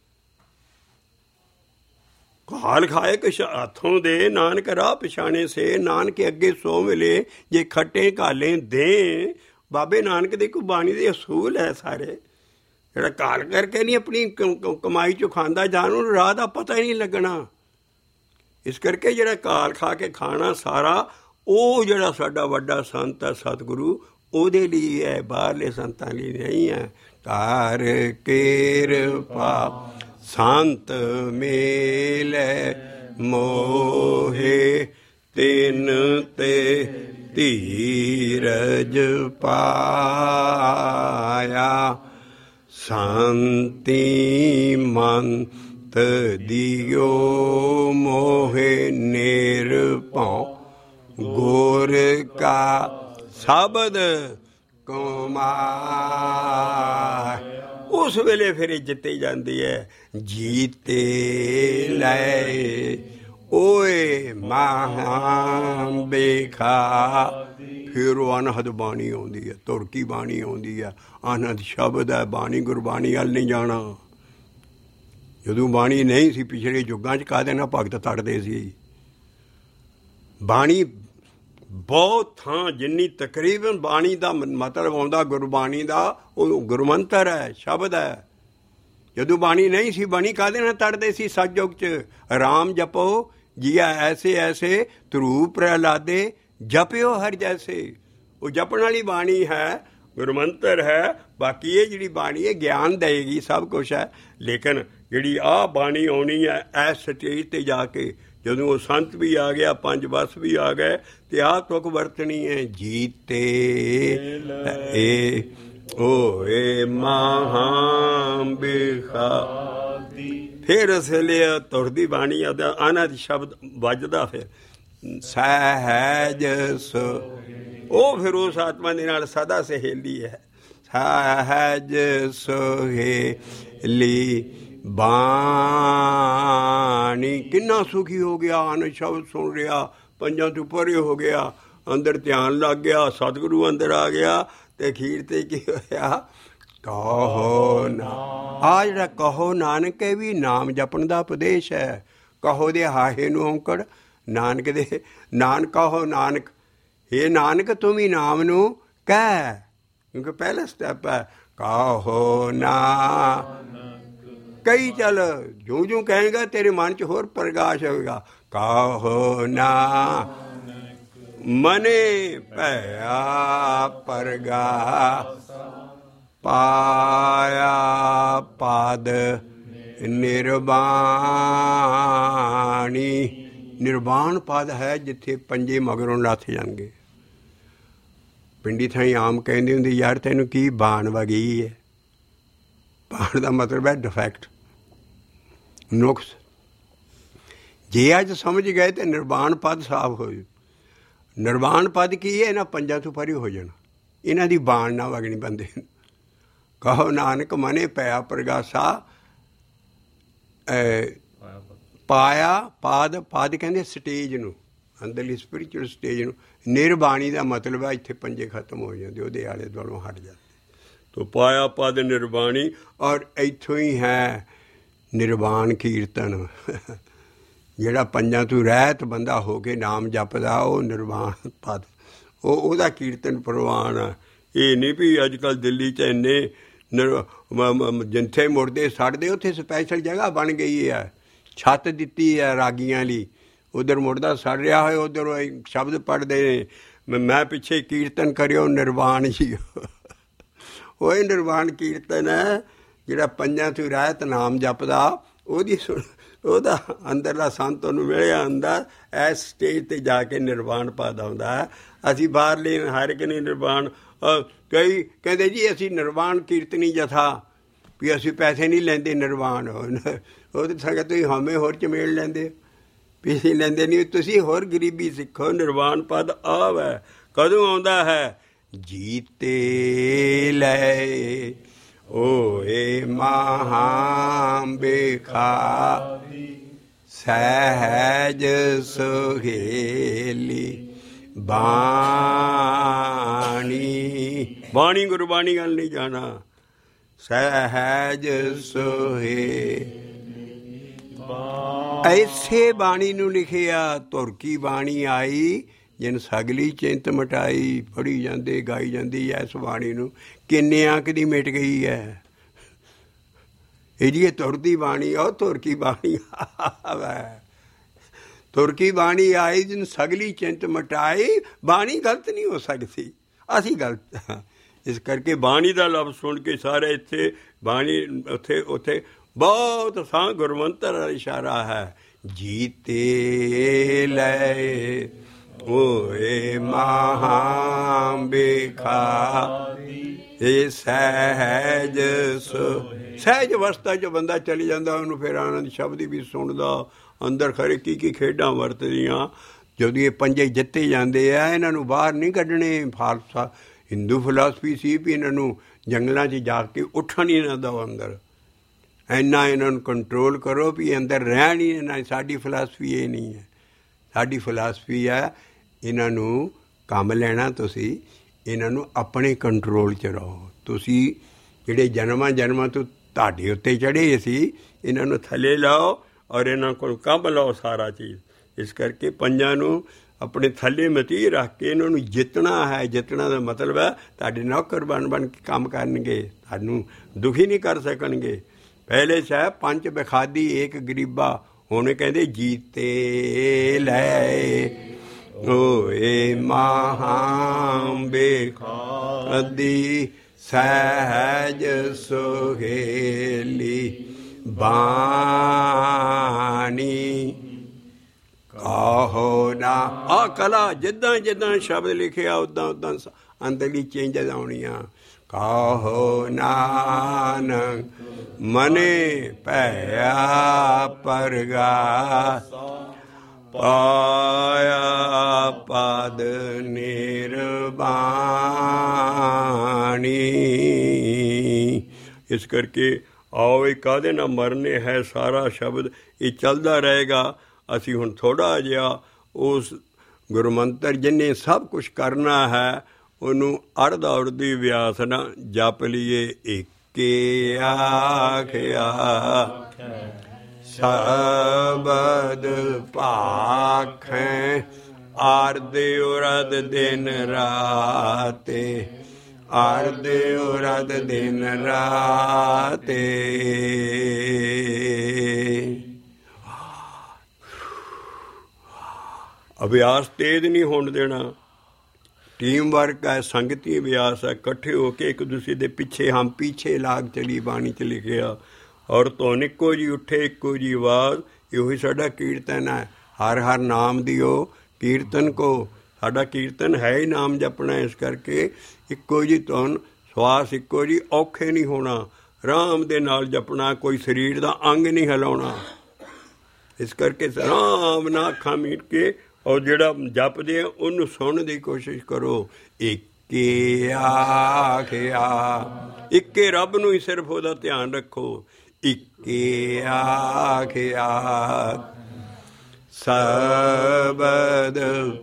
ਕਾਲ ਖਾਏ ਕਿ ਹੱਥੋਂ ਦੇ ਨਾਨਕ ਰਾਹ ਪਛਾਣੇ ਸੇ, ਨਾਨਕ ਅੱਗੇ ਸੋ ਮਿਲੇ ਜੇ ਖੱਟੇ ਕਾਲੇ ਦੇ। ਬਾਬੇ ਨਾਨਕ ਦੀ ਕੋਈ ਬਾਣੀ ਦੇ ਅਸੂਲ ਹੈ ਸਾਰੇ। ਜਿਹੜਾ ਕਾਲ ਕਰਕੇ ਨਹੀਂ ਆਪਣੀ ਕਮਾਈ 'ਚੋਂ ਖਾਂਦਾ, ਜਾਂ ਉਹਨੂੰ ਰਾਹ ਦਾ ਪਤਾ ਹੀ ਨਹੀਂ ਲੱਗਣਾ। ਇਸ ਕਰਕੇ ਜਿਹੜਾ ਕਾਲ ਖਾ ਕੇ ਖਾਣਾ ਸਾਰਾ, ਉਹ ਜਿਹੜਾ ਸਾਡਾ ਵੱਡਾ ਸੰਤ ਹੈ ਸਤਿਗੁਰੂ, ਉਹਦੇ ਲਈ ਹੈ, ਬਾਹਰਲੇ ਸੰਤਾਂ ਲਈ ਨਹੀਂ ਹੈ। ਕਾਰ ਕਿਰਪਾ ਸੰਤ ਮੇਲੇ ਮੋਹੇ ਤਿੰਨ ਤੇ ਧੀਰਜ ਪਾਇਆ। ਸ਼ਾਂਤੀ ਮੰਤ ਦਿਓ ਮੋਹੇ ਨਿਰਭਉ, ਗੁਰ ਕਾ ਸ਼ਬਦ ਕਮਾਏ। ਉਸ ਵੇਲੇ ਫਿਰ ਜਿੱਤੇ ਜਾਂਦੀ ਹੈ। ਜੀਤੇ ਲੈ ਓਏ ਮਹਾਂ ਬੇਖਾ। ਫਿਰ ਉਹ ਅਨਹਦ ਬਾਣੀ ਆਉਂਦੀ ਹੈ, ਤੁਰਕੀ ਬਾਣੀ ਆਉਂਦੀ ਹੈ, ਅਨਹਦ ਸ਼ਬਦ ਹੈ। ਬਾਣੀ ਗੁਰਬਾਣੀ ਵੱਲ ਨਹੀਂ ਜਾਣਾ। ਜਦੋਂ ਬਾਣੀ ਨਹੀਂ ਸੀ ਪਿਛਲੇ ਯੁੱਗਾਂ 'ਚ ਕਾਹਦੇ ਨਾਲ ਭਗਤ ਤੜਦੇ ਸੀ। ਬਾਣੀ ਬਹੁਤ ਥਾਂ, ਜਿੰਨੀ ਤਕਰੀਬਨ ਬਾਣੀ ਦਾ ਮਤਲਬ ਆਉਂਦਾ ਗੁਰਬਾਣੀ ਦਾ, ਉਹ ਗੁਰਮੰਤਰ ਹੈ, ਸ਼ਬਦ ਹੈ। ਜਦੋਂ ਬਾਣੀ ਨਹੀਂ ਸੀ ਬਣੀ, ਕਾਹਦੇ ਨਾਲ ਤੜਦੇ ਸੀ ਸਤਿਯੁਗ 'ਚ? ਰਾਮ ਜਪੋ ਜੀਆ ਐਸੇ ਐਸੇ ਧਰੂ ਪ੍ਰਹਲਾਦੇ ਜਪਿਓ ਹਰ ਜੈਸੇ। ਉਹ ਜਪਣ ਵਾਲੀ ਬਾਣੀ ਹੈ, ਗੁਰਮੰਤਰ ਹੈ। ਬਾਕੀ ਇਹ ਜਿਹੜੀ ਬਾਣੀ ਹੈ ਗਿਆਨ ਦੇਵੇਗੀ, ਸਭ ਕੁਛ ਹੈ। ਲੇਕਿਨ ਜਿਹੜੀ ਆਹ ਬਾਣੀ ਆਉਣੀ ਹੈ ਇਸ ਸਟੇਜ 'ਤੇ ਜਾ ਕੇ, ਜਦੋਂ ਉਹ ਸੰਤ ਵੀ ਆ ਗਿਆ, ਪੰਜ ਬਸ ਵੀ ਆ ਗਏ, ਤੇ ਆਹ ਤੁਕ ਵਰਤਣੀ ਹੈ। ਜੀਤੇ ਏ ਓਏ ਮਹਾਂ ਬਿਖਾ ਫਿਰ ਉਸ ਵੇਲੇ ਤੁਰਦੀ ਬਾਣੀ ਆਨਾਂ ਦੀ ਸ਼ਬਦ ਵੱਜਦਾ ਫਿਰ ਸਹਿਜ ਸੋ, ਉਹ ਫਿਰ ਉਸ ਆਤਮਾ ਦੇ ਨਾਲ ਸਦਾ ਸਹੇਲੀ ਹੈ। ਸਹਿਜ ਸੋਹੇਲੀ ਬਾਣੀ। ਕਿੰਨਾ ਸੁਖੀ ਹੋ ਗਿਆ, ਆਨ ਸ਼ਬਦ ਸੁਣ ਰਿਹਾ, ਪੰਜਾਂ ਤੋਂ ਪਰੇ ਹੋ ਗਿਆ, ਅੰਦਰ ਧਿਆਨ ਲੱਗ ਗਿਆ, ਸਤਿਗੁਰੂ ਅੰਦਰ ਆ ਗਿਆ। ਤੇ ਅਖੀਰ ਤੇ ਕੀ ਹੋਇਆ? ਕਹੋ ਨਾ। ਆ ਜਿਹੜਾ ਕਹੋ ਨਾਨਕ ਇਹ ਵੀ ਨਾਮ ਜਪਣ ਦਾ ਉਪਦੇਸ਼ ਹੈ। ਕਹੋ ਦੇ ਹਾਹੇ ਨੂੰ ਔਂਕੜ, ਨਾਨਕ ਦੇ ਨਾਨਕ ਕਹੋ ਨਾਨਕ, ਇਹ ਨਾਨਕ ਤੂੰ ਵੀ ਨਾਮ ਨੂੰ ਕਹਿ, ਕਿਉਂਕਿ ਪਹਿਲਾ ਸਟੈਪ ਹੈ ਕਹੋ ਨਾ। ਕਈ ਚੱਲ ਜੂੰ ਜੂੰ ਕਹੇਗਾ ਤੇਰੇ ਮਨ 'ਚ ਹੋਰ ਪ੍ਰਕਾਸ਼ ਹੋਵੇਗਾ। ਕਹੋ ਨਾ ਮਨੇ ਭਇਆ ਪਰਗਾਸ, ਪਾਇਆ ਪਦ ਨਿਰਵਾਣੀ। ਨਿਰਵਾਣ ਪਦ ਹੈ ਜਿੱਥੇ ਪੰਜੇ ਮਗਰੋਂ ਲੱਥ ਜਾਣਗੇ। ਪਿੰਡੀ ਥਾਈਂ ਆਮ ਕਹਿੰਦੇ ਹੁੰਦੇ, ਯਾਰ ਤੈਨੂੰ ਕੀ ਬਾਣ ਵਗੀ ਹੈ? ਬਾਣ ਦਾ ਮਤਲਬ ਹੈ ਡਿਫੈਕਟ, ਨੁਕਸ। ਜੇ ਅੱਜ ਸਮਝ ਗਏ ਤਾਂ ਨਿਰਵਾਣ ਪਦ ਸਾਫ਼ ਹੋ ਜੂ। ਨਿਰਵਾਣ ਪਦ ਕੀ ਹੈ? ਇਹਨਾਂ ਪੰਜਾਂ ਤੋਂ ਪਰੇ ਹੋ ਜਾਣਾ, ਇਹਨਾਂ ਦੀ ਬਾਣ ਨਾ ਵਗਣੀ ਬੰਦੇ ਨੂੰ। ਕਹੋ ਨਾਨਕ ਮਨੇ ਪਿਆ ਪ੍ਰਗਾਸਾ, ਪਾਇਆ ਪਾਦ। ਪਾਦ ਕਹਿੰਦੇ ਸਟੇਜ ਨੂੰ, ਅੰਦਰਲੀ ਸਪਿਰਿਚੁਅਲ ਸਟੇਜ ਨੂੰ। ਨਿਰਬਾਣੀ ਦਾ ਮਤਲਬ ਹੈ ਇੱਥੇ ਪੰਜੇ ਖਤਮ ਹੋ ਜਾਂਦੇ, ਉਹਦੇ ਆਲੇ ਦੁਆਲੋਂ ਹਟ ਜਾਂਦੇ। ਤੋ ਪਾਇਆ ਪਦ ਨਿਰਬਾਣੀ, ਔਰ ਇੱਥੋਂ ਹੀ ਹੈ ਨਿਰਵਾਣ ਕੀਰਤਨ। ਜਿਹੜਾ ਪੰਜਾਂ ਤੋਂ ਰਹਿਤ ਬੰਦਾ ਹੋ ਕੇ ਨਾਮ ਜਪਦਾ, ਉਹ ਨਿਰਵਾਣ ਪਦ, ਉਹਦਾ ਕੀਰਤਨ ਪ੍ਰਵਾਨ ਆ। ਇਹ ਨਹੀਂ ਵੀ ਅੱਜ ਕੱਲ੍ਹ ਦਿੱਲੀ 'ਚ ਇੰਨੇ ਜਿੱਥੇ ਮੁਰਦੇ ਸੜਦੇ, ਉੱਥੇ ਸਪੈਸ਼ਲ ਜਗ੍ਹਾ ਬਣ ਗਈ ਹੈ, ਛੱਤ ਦਿੱਤੀ ਹੈ ਰਾਗੀਆਂ ਲਈ। ਉੱਧਰ ਮੁਰਦਾ ਸੜ ਰਿਹਾ ਹੋਏ, ਉੱਧਰ ਸ਼ਬਦ ਪੜ੍ਹਦੇ ਨੇ, ਮੈਂ ਪਿੱਛੇ ਕੀਰਤਨ ਕਰਿਓ ਨਿਰਵਾਣ ਜੀ। ਉਹ ਨਿਰਵਾਣ ਕੀਰਤਨ ਹੈ ਜਿਹੜਾ ਪੰਜਾਂ ਤੋਂ ਰਹਿਤ ਨਾਮ ਜਪਦਾ, ਉਹਦਾ ਅੰਦਰਲਾ ਸੰਤ ਉਹਨੂੰ ਮਿਲਿਆ ਹੁੰਦਾ। ਇਸ ਸਟੇਜ 'ਤੇ ਜਾ ਕੇ ਨਿਰਵਾਣ ਪਦ ਆਉਂਦਾ ਹੈ। ਅਸੀਂ ਬਾਹਰਲੇ ਹਰ ਇੱਕ ਨੇ ਨਿਰਵਾਣ, ਕਈ ਕਹਿੰਦੇ ਜੀ ਅਸੀਂ ਨਿਰਵਾਣ ਕੀਰਤਨੀ ਜਥਾ, ਵੀ ਅਸੀਂ ਪੈਸੇ ਨਹੀਂ ਲੈਂਦੇ ਨਿਰਵਾਣ। ਉਹ ਤਾਂ ਸਗੋਂ ਤੁਸੀਂ ਹਮੇ ਹੋਰ ਚਮੇੜ ਲੈਂਦੇ, ਵੀ ਅਸੀਂ ਲੈਂਦੇ ਨਹੀਂ। ਤੁਸੀਂ ਹੋਰ ਗਰੀਬੀ ਸਿੱਖੋ। ਨਿਰਵਾਣ ਪਦ ਆਵ ਹੈ। ਕਦੋਂ ਆਉਂਦਾ ਹੈ? ਜੀਤੇ ਲੈ ਓਏ ਮਹਾਂਬੇਖਾ, ਸਹਿਜ ਸੁਹੇਲੀ ਬਾਣੀ। ਬਾਣੀ ਗੁਰਬਾਣੀ ਗੱਲ ਨਹੀਂ ਜਾਣਾ। ਸਹਿਜ ਸੁਹੇਲੀ, ਐਸੇ ਬਾਣੀ ਨੂੰ ਲਿਖਿਆ। ਧੁਰ ਕੀ ਬਾਣੀ ਆਈ, ਜਿਨ ਸਗਲੀ ਚਿੰਤ ਮਟਾਈ। ਪੜ੍ਹੀ ਜਾਂਦੇ, ਗਾਈ ਜਾਂਦੀ ਐ ਇਸ ਬਾਣੀ ਨੂੰ। ਕਿੰਨਿਆਂ ਕੁ ਦੀ ਮਿਟ ਗਈ ਹੈ ਇਹ ਜੀ। ਧੁਰ ਦੀ ਬਾਣੀ, ਉਹ ਧੁਰ ਕੀ ਬਾਣੀ ਆਵੈ। ਧੁਰ ਕੀ ਬਾਣੀ ਆਈ, ਜਿਨ ਸਗਲੀ ਚਿੰਤ ਮਟਾਈ। ਬਾਣੀ ਗਲਤ ਨਹੀਂ ਹੋ ਸਕਦੀ, ਅਸੀਂ ਗਲਤ ਹਾਂ। ਇਸ ਕਰਕੇ ਬਾਣੀ ਦਾ ਲਫ਼ਜ਼ ਸੁਣ ਕੇ ਸਾਰੇ ਇੱਥੇ ਬਾਣੀ, ਉੱਥੇ ਬਹੁਤ ਸਾਂ ਗੁਰਮੰਤਰ ਦਾ ਇਸ਼ਾਰਾ ਹੈ। ਜੀਤੇ ਲੈ ਓਏ ਮਹਾਂਬੇਖਾ, ਇਹ ਸਹਿਜ ਸਹਿਜ ਅਵਸਥਾ 'ਚ ਬੰਦਾ ਚਲੀ ਜਾਂਦਾ। ਉਹਨੂੰ ਫਿਰ ਆਨੰਦ ਸ਼ਬਦ ਵੀ ਸੁਣਦਾ। ਅੰਦਰ ਖਰੇ ਕੀ ਖੇਡਾਂ ਵਰਤਦੀਆਂ। ਜਦੋਂ ਇਹ ਪੰਜੇ ਜਿੱਤੇ ਜਾਂਦੇ ਆ, ਇਹਨਾਂ ਨੂੰ ਬਾਹਰ ਨਹੀਂ ਕੱਢਣੇ। ਫਾਲਸਾ ਹਿੰਦੂ ਫਿਲਾਸਫੀ ਸੀ ਵੀ ਇਹਨਾਂ ਨੂੰ ਜੰਗਲਾਂ 'ਚ ਜਾ ਕੇ ਉੱਠਣ ਹੀ ਨਾ ਦਿਓ ਅੰਦਰ। ਇੰਨਾ ਇਹਨਾਂ ਨੂੰ ਕੰਟਰੋਲ ਕਰੋ ਵੀ ਅੰਦਰ ਰਹਿਣ ਹੀ ਨਾ। ਸਾਡੀ ਫਿਲਾਸਫੀ ਇਹ ਨਹੀਂ ਹੈ। ਸਾਡੀ ਫਿਲਾਸਫੀ ਹੈ ਇਹਨਾਂ ਨੂੰ ਕੰਮ ਲੈਣਾ, ਤੁਸੀਂ ਇਹਨਾਂ ਨੂੰ ਆਪਣੇ ਕੰਟਰੋਲ 'ਚ ਰਹੋ। ਤੁਸੀਂ ਜਿਹੜੇ ਜਨਮਾਂ ਤੋਂ ਤੁਹਾਡੇ ਉੱਤੇ ਚੜ੍ਹੇ ਸੀ, ਇਹਨਾਂ ਨੂੰ ਥੱਲੇ ਲਾਓ ਔਰ ਇਹਨਾਂ ਕੋਲ ਕੰਮ ਲਓ ਸਾਰਾ ਚੀਜ਼। ਇਸ ਕਰਕੇ ਪੰਜਾਂ ਨੂੰ ਆਪਣੇ ਥੱਲੇ ਮਤੀ ਰੱਖ ਕੇ ਇਹਨਾਂ ਨੂੰ ਜਿੱਤਣਾ ਹੈ। ਜਿੱਤਣਾ ਦਾ ਮਤਲਬ ਹੈ ਤੁਹਾਡੇ ਨੌਕਰ ਬਣ ਕੇ ਕੰਮ ਕਰਨਗੇ, ਤੁਹਾਨੂੰ ਦੁਖੀ ਨਹੀਂ ਕਰ ਸਕਣਗੇ। ਪਹਿਲੇ ਸਾਹਿਬ ਪੰਜ ਬਖਾਦੀ ਏਕ ਗਰੀਬਾ, ਹੁਣ ਕਹਿੰਦੇ ਜੀਤੇ ਲੈ ਓਏ ਮਹਾਂਬੇਖਾਦੀ, ਸਹਿਜ ਸੁਹੇਲੀ ਬਾਣੀ। ਕਹੋ ਨਾ। ਆਹ ਕਲਾ ਜਿੱਦਾਂ ਸ਼ਬਦ ਲਿਖਿਆ ਉੱਦਾਂ ਅੰਦਰਲੀ ਚੇਂਜਸ ਆਉਣੀਆਂ। ਕਹੋ ਨਾਨਕ ਮਨੇ ਭਇਆ ਪਰਗਾਸ ਪਾਇਆ ਪਦ ਨਿਰਵਾਣੀ। ਇਸ ਕਰਕੇ ਆਓ ਇਹ ਕਾਹਦੇ ਨਾਲ ਮਰਨੇ ਹੈ, ਸਾਰਾ ਸ਼ਬਦ ਇਹ ਚੱਲਦਾ ਰਹੇਗਾ। ਅਸੀਂ ਹੁਣ ਥੋੜ੍ਹਾ ਜਿਹਾ ਉਸ ਗੁਰਮੰਤਰ ਜਿਹਨੇ ਸਭ ਕੁਛ ਕਰਨਾ ਹੈ ਉਹਨੂੰ ਅੜਦਾ ਉੜਦੀ ਵਿਆਸ ਨਾਲ ਜਪ ਲਈਏ। ਏਕੇ ਆਖਿਆ ਸ਼ਬਦ ਭਾਖੈ ਆਰਦ ਉਰਦ ਦਿਨ ਰਾਤੇ, ਆਰਦ ਉਰਦ ਦਿਨ ਰਾਤੇ। ਅਭਿਆਸ ਤੇਜ਼ ਨਹੀਂ ਹੋਣ ਦੇਣਾ। ਟੀਮ ਵਰਕ ਹੈ, ਸੰਗਤੀ ਅਭਿਆਸ ਹੈ, ਇਕੱਠੇ ਹੋ ਕੇ ਇੱਕ ਦੂਸਰੇ ਦੇ ਪਿੱਛੇ ਹਮ ਪੀਛੇ ਲਾਗ ਚਲੀ ਬਾਣੀ 'ਚ ਲਿਖਿਆ। ਔਰ ਧੁਨ ਇੱਕੋ ਜੀ ਉੱਠੇ, ਇੱਕੋ ਜੀ ਆਵਾਜ਼, ਇਹੋ ਹੀ ਸਾਡਾ ਕੀਰਤਨ ਹੈ। ਹਰ ਹਰ ਨਾਮ ਦਿਓ ਕੀਰਤਨ ਕੋ, ਸਾਡਾ ਕੀਰਤਨ ਹੈ ਹੀ ਨਾਮ ਜਪਣਾ। ਇਸ ਕਰਕੇ ਇੱਕੋ ਜੀ ਧੁਨ, ਸਵਾਸ ਇੱਕੋ ਜੀ, ਔਖੇ ਨਹੀਂ ਹੋਣਾ, ਆਰਾਮ ਦੇ ਨਾਲ ਜਪਣਾ, ਕੋਈ ਸਰੀਰ ਦਾ ਅੰਗ ਨਹੀਂ ਹਿਲਾਉਣਾ। ਇਸ ਕਰਕੇ ਆਰਾਮ ਨਾਲ ਅੱਖਾਂ ਮੀਟ ਕੇ ਔਰ ਜਿਹੜਾ ਜਪਦੇ ਆ ਉਹਨੂੰ ਸੁਣਨ ਦੀ ਕੋਸ਼ਿਸ਼ ਕਰੋ। ਏਕੇ ਆਖਿਆ, ਇੱਕੇ ਰੱਬ ਨੂੰ ਹੀ ਸਿਰਫ ਉਹਦਾ ਧਿਆਨ ਰੱਖੋ। ਇੱਕੇ ਆਖਿਆ ਸ਼ਬਦ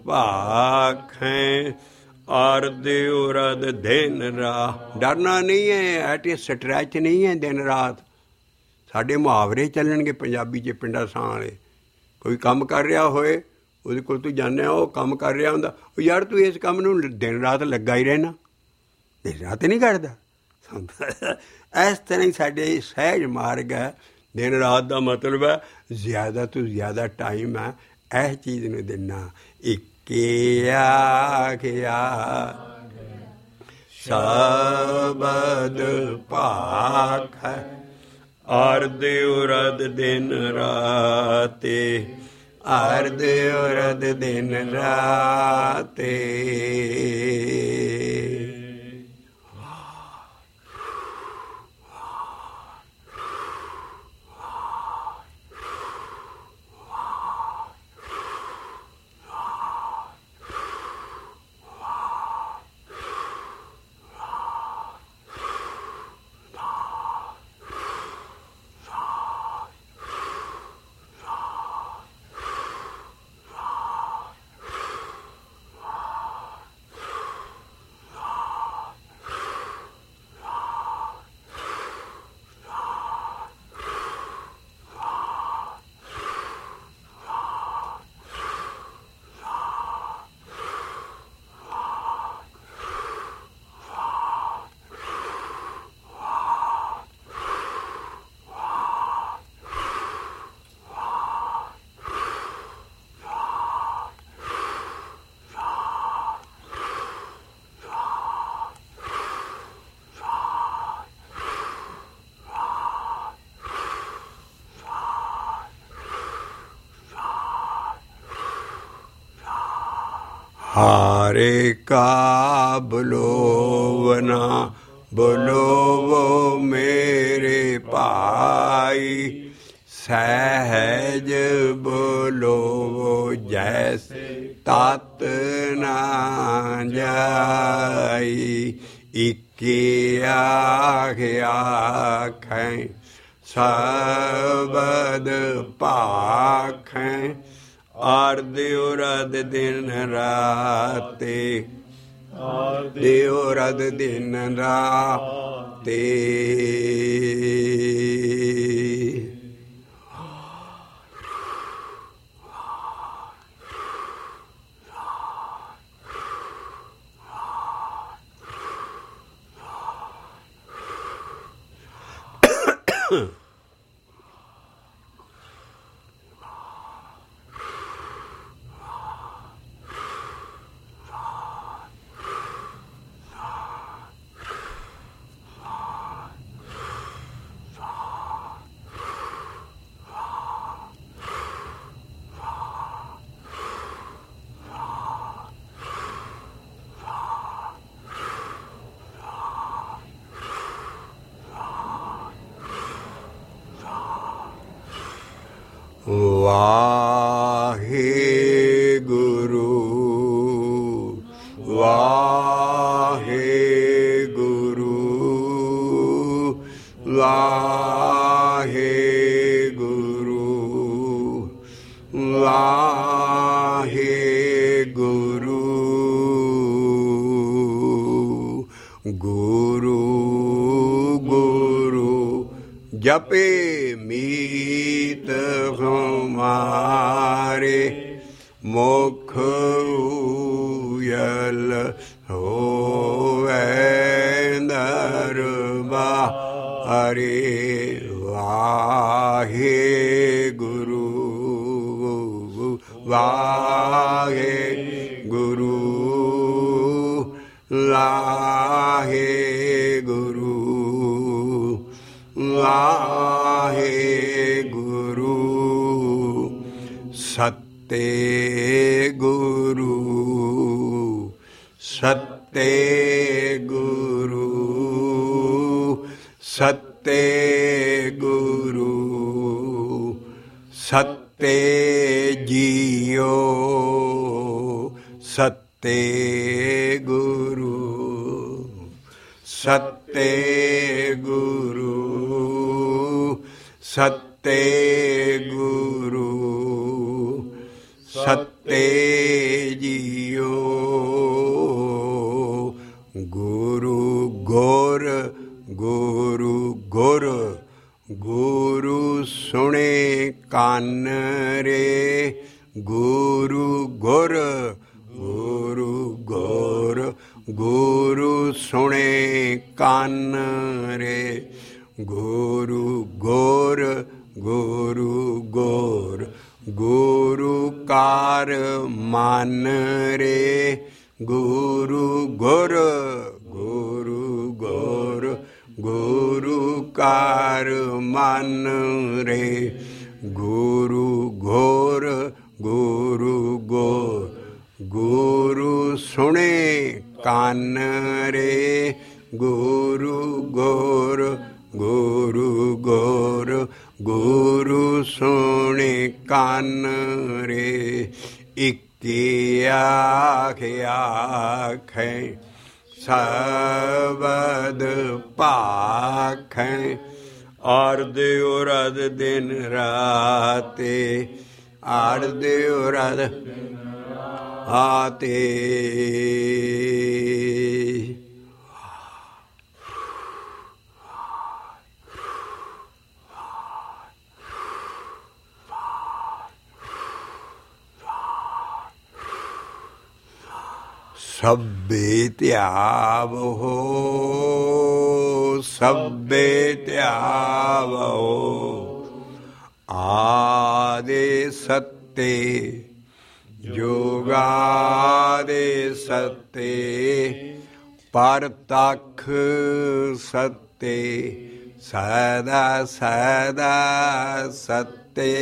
ਭਾਖੈ ਆਰਦ ਉਰਦ ਦਿਨ ਰਾਤ। ਡਰਨਾ ਨਹੀਂ ਹੈ, ਐਟ ਏ ਸਟਰੈਚ ਨਹੀਂ ਹੈ ਦਿਨ ਰਾਤ। ਸਾਡੇ ਮੁਹਾਵਰੇ ਚੱਲਣਗੇ ਪੰਜਾਬੀ 'ਚ ਪਿੰਡਾਂ ਸਾਂ ਵਾਲੇ। ਕੋਈ ਕੰਮ ਕਰ ਰਿਹਾ ਹੋਏ, ਉਹਦੇ ਕੋਲ ਤੂੰ ਜਾਂਦੇ ਉਹ ਕੰਮ ਕਰ ਰਿਹਾ ਹੁੰਦਾ, ਉਹ ਯਾਰ ਤੂੰ ਇਸ ਕੰਮ ਨੂੰ ਦਿਨ ਰਾਤ ਲੱਗਾ ਹੀ ਰਹਿਣਾ, ਦਿਨ ਰਾਤ ਨਹੀਂ ਕਰਦਾ। ਇਸ ਤਰ੍ਹਾਂ ਹੀ ਸਾਡੇ ਸਹਿਜ ਮਾਰਗ ਹੈ। ਦਿਨ ਰਾਤ ਦਾ ਮਤਲਬ ਹੈ ਜ਼ਿਆਦਾ ਤੋਂ ਜ਼ਿਆਦਾ ਟਾਈਮ ਹੈ ਇਸ ਚੀਜ਼ ਨੂੰ ਦੇਣਾ। ਇੱਕੇ ਆਖਿਆ ਸ਼ਬਦ ਭਾਖੈ ਆਰਦ ਉਰਦ ਦਿਨ ਰਾਤੇ, ਆਰਦ ਉਰਦ ਦਿਨ ਰਾਤੇ। हारे का बुलोव ना बुलोवो मेरे भाई, सहज बुलोवो जैसे तत ना जाई। इक्के आखें सबद पाखें, आर्द उरद दिन राते, आर्द उरद दिन राते। ਵਾਹਿਗੁਰੂ ਵਾਹਿਗੁਰੂ ਵਾਹਿਗੁਰੂ ਗੁਰੂ ਗੁਰੂ ਜਪੇ ਮੀਤ ਹਮਾਰੇ ਮੁਖ ਉਜਲ ਹੋਵੇ ਦਰਬਾਰੇ ਵਾਹਿਗੁਰੂ ਵਾਹਿਗੁਰੂ ਵਾਹਿਗੁਰੂ ਵਾਹਿਗੁਰੂ ਸਤੇ ਗੁਰੂ ਸਤੇ ਗੁਰੂ ਸਤੇ ਗੁਰੂ ਸਤੇ ਜੀਓ ਸਤੇ ਗੁਰੂ ਸਤੇ ਗੁਰੂ ਸਤੇ ਗੁਰੂ ਸਤੇ ਜੀਓ ਗੁਰੂ ਗੁਰ ਗੁਰੂ ਗੁਰ ਗੁਰੂ ਸੁਣੇ ਕੰਨ ਰੇ ਗੁਰੂ ਗੁਰ ਗੁਰੂ ਗੁਰ ਗੁਰੂ ਸੁਣੇ ਕੰਨ ਰੇ ਗੁਰੂ ਗੁਰ ਗੁਰੂ ਗੁਰ ਗੁਰੂ ਕਾਰ ਮਨ ਰੇ ਗੁਰੂ ਗੁਰ ਗੁਰੂ ਗੁਰ ਗੁਰੂ ਕਾਰ ਮਨ ਰੇ ਗੁਰੂ ਗੁਰ ਗੁਰੂ ਗੁਰ ਗੁਰੂ ਸੁਣੇ ਕੰਨ ਰੇ ਗੁਰੂ ਗੁਰ ਗੁਰੂ ਗੁਰ ਗੁਰੂ ਸੁਣੇ ਕੰਨ ਰੇ ਇਕੀ ਆਖੈ ਸ਼ਬਦ ਭਾਖੈ ਆਰਦ ਉਰਦ ਦਿਨ ਰਾਤੇ ਆਰਦ ਉਰਦ ਆਤੇ ਸਭੇ ਧਿਆਵੋ ਸਭੇ ਧਿਆਵੋ ਆਦੇ ਸੱਤੇ ਜੋਗਾਦੇ ਸੱਤੇ ਪਰਤਖ ਸੱਤੇ ਸਦਾ ਸਦਾ ਸੱਤੇ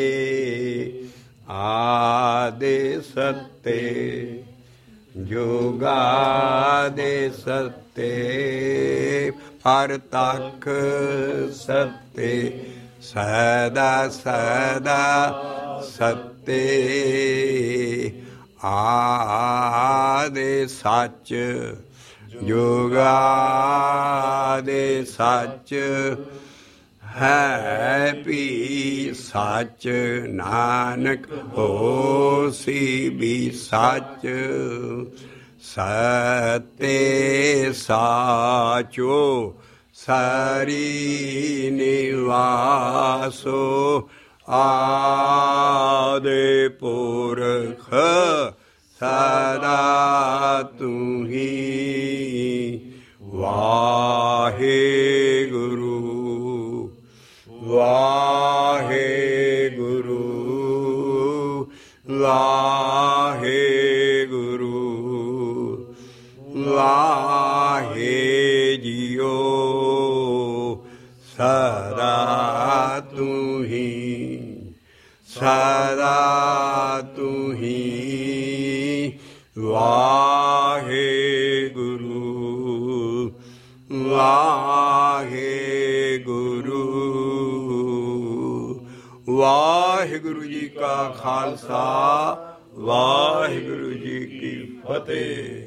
ਆਦੇ ਸੱਤੇ ਜੋਗਾਦੇ ਸੱਤੇ ਪਰਤਖ ਸੱਤੇ ਸਦਾ ਸਦਾ ਸੱਤੇ ਆਦੇ ਸੱਚ ਜੋਗਾਦੇ ਸੱਚ ਹੈ ਵੀ ਸੱਚ ਨਾਨਕ ਹੋਸੀ ਵੀ ਸੱਚ ਸਤੇ ਸਾਚੋ ਸਾਰੀ ਨਿਵਾਸੋ ਆਦੇ ਪੁਰਖ ਸਦਾ ਤੁਹੀ ਵਾਹਿਗੁਰੂ ਵਾਹਿਗੁਰੂ ਵਾਹਿਗੁਰੂ ਵਾਹੇ ਜੀਓ ਸਦਾ ਤੁਹੀ ਸਦਾ ਤੁਹੀ ਵਾਹਿਗੁਰੂ ਵਾਹਿਗੁਰੂ ਵਾਹਿਗੁਰੂ ਜੀ ਕਾ ਖਾਲਸਾ ਵਾਹਿਗੁਰੂ ਜੀ ਕੀ ਫਤਿਹ।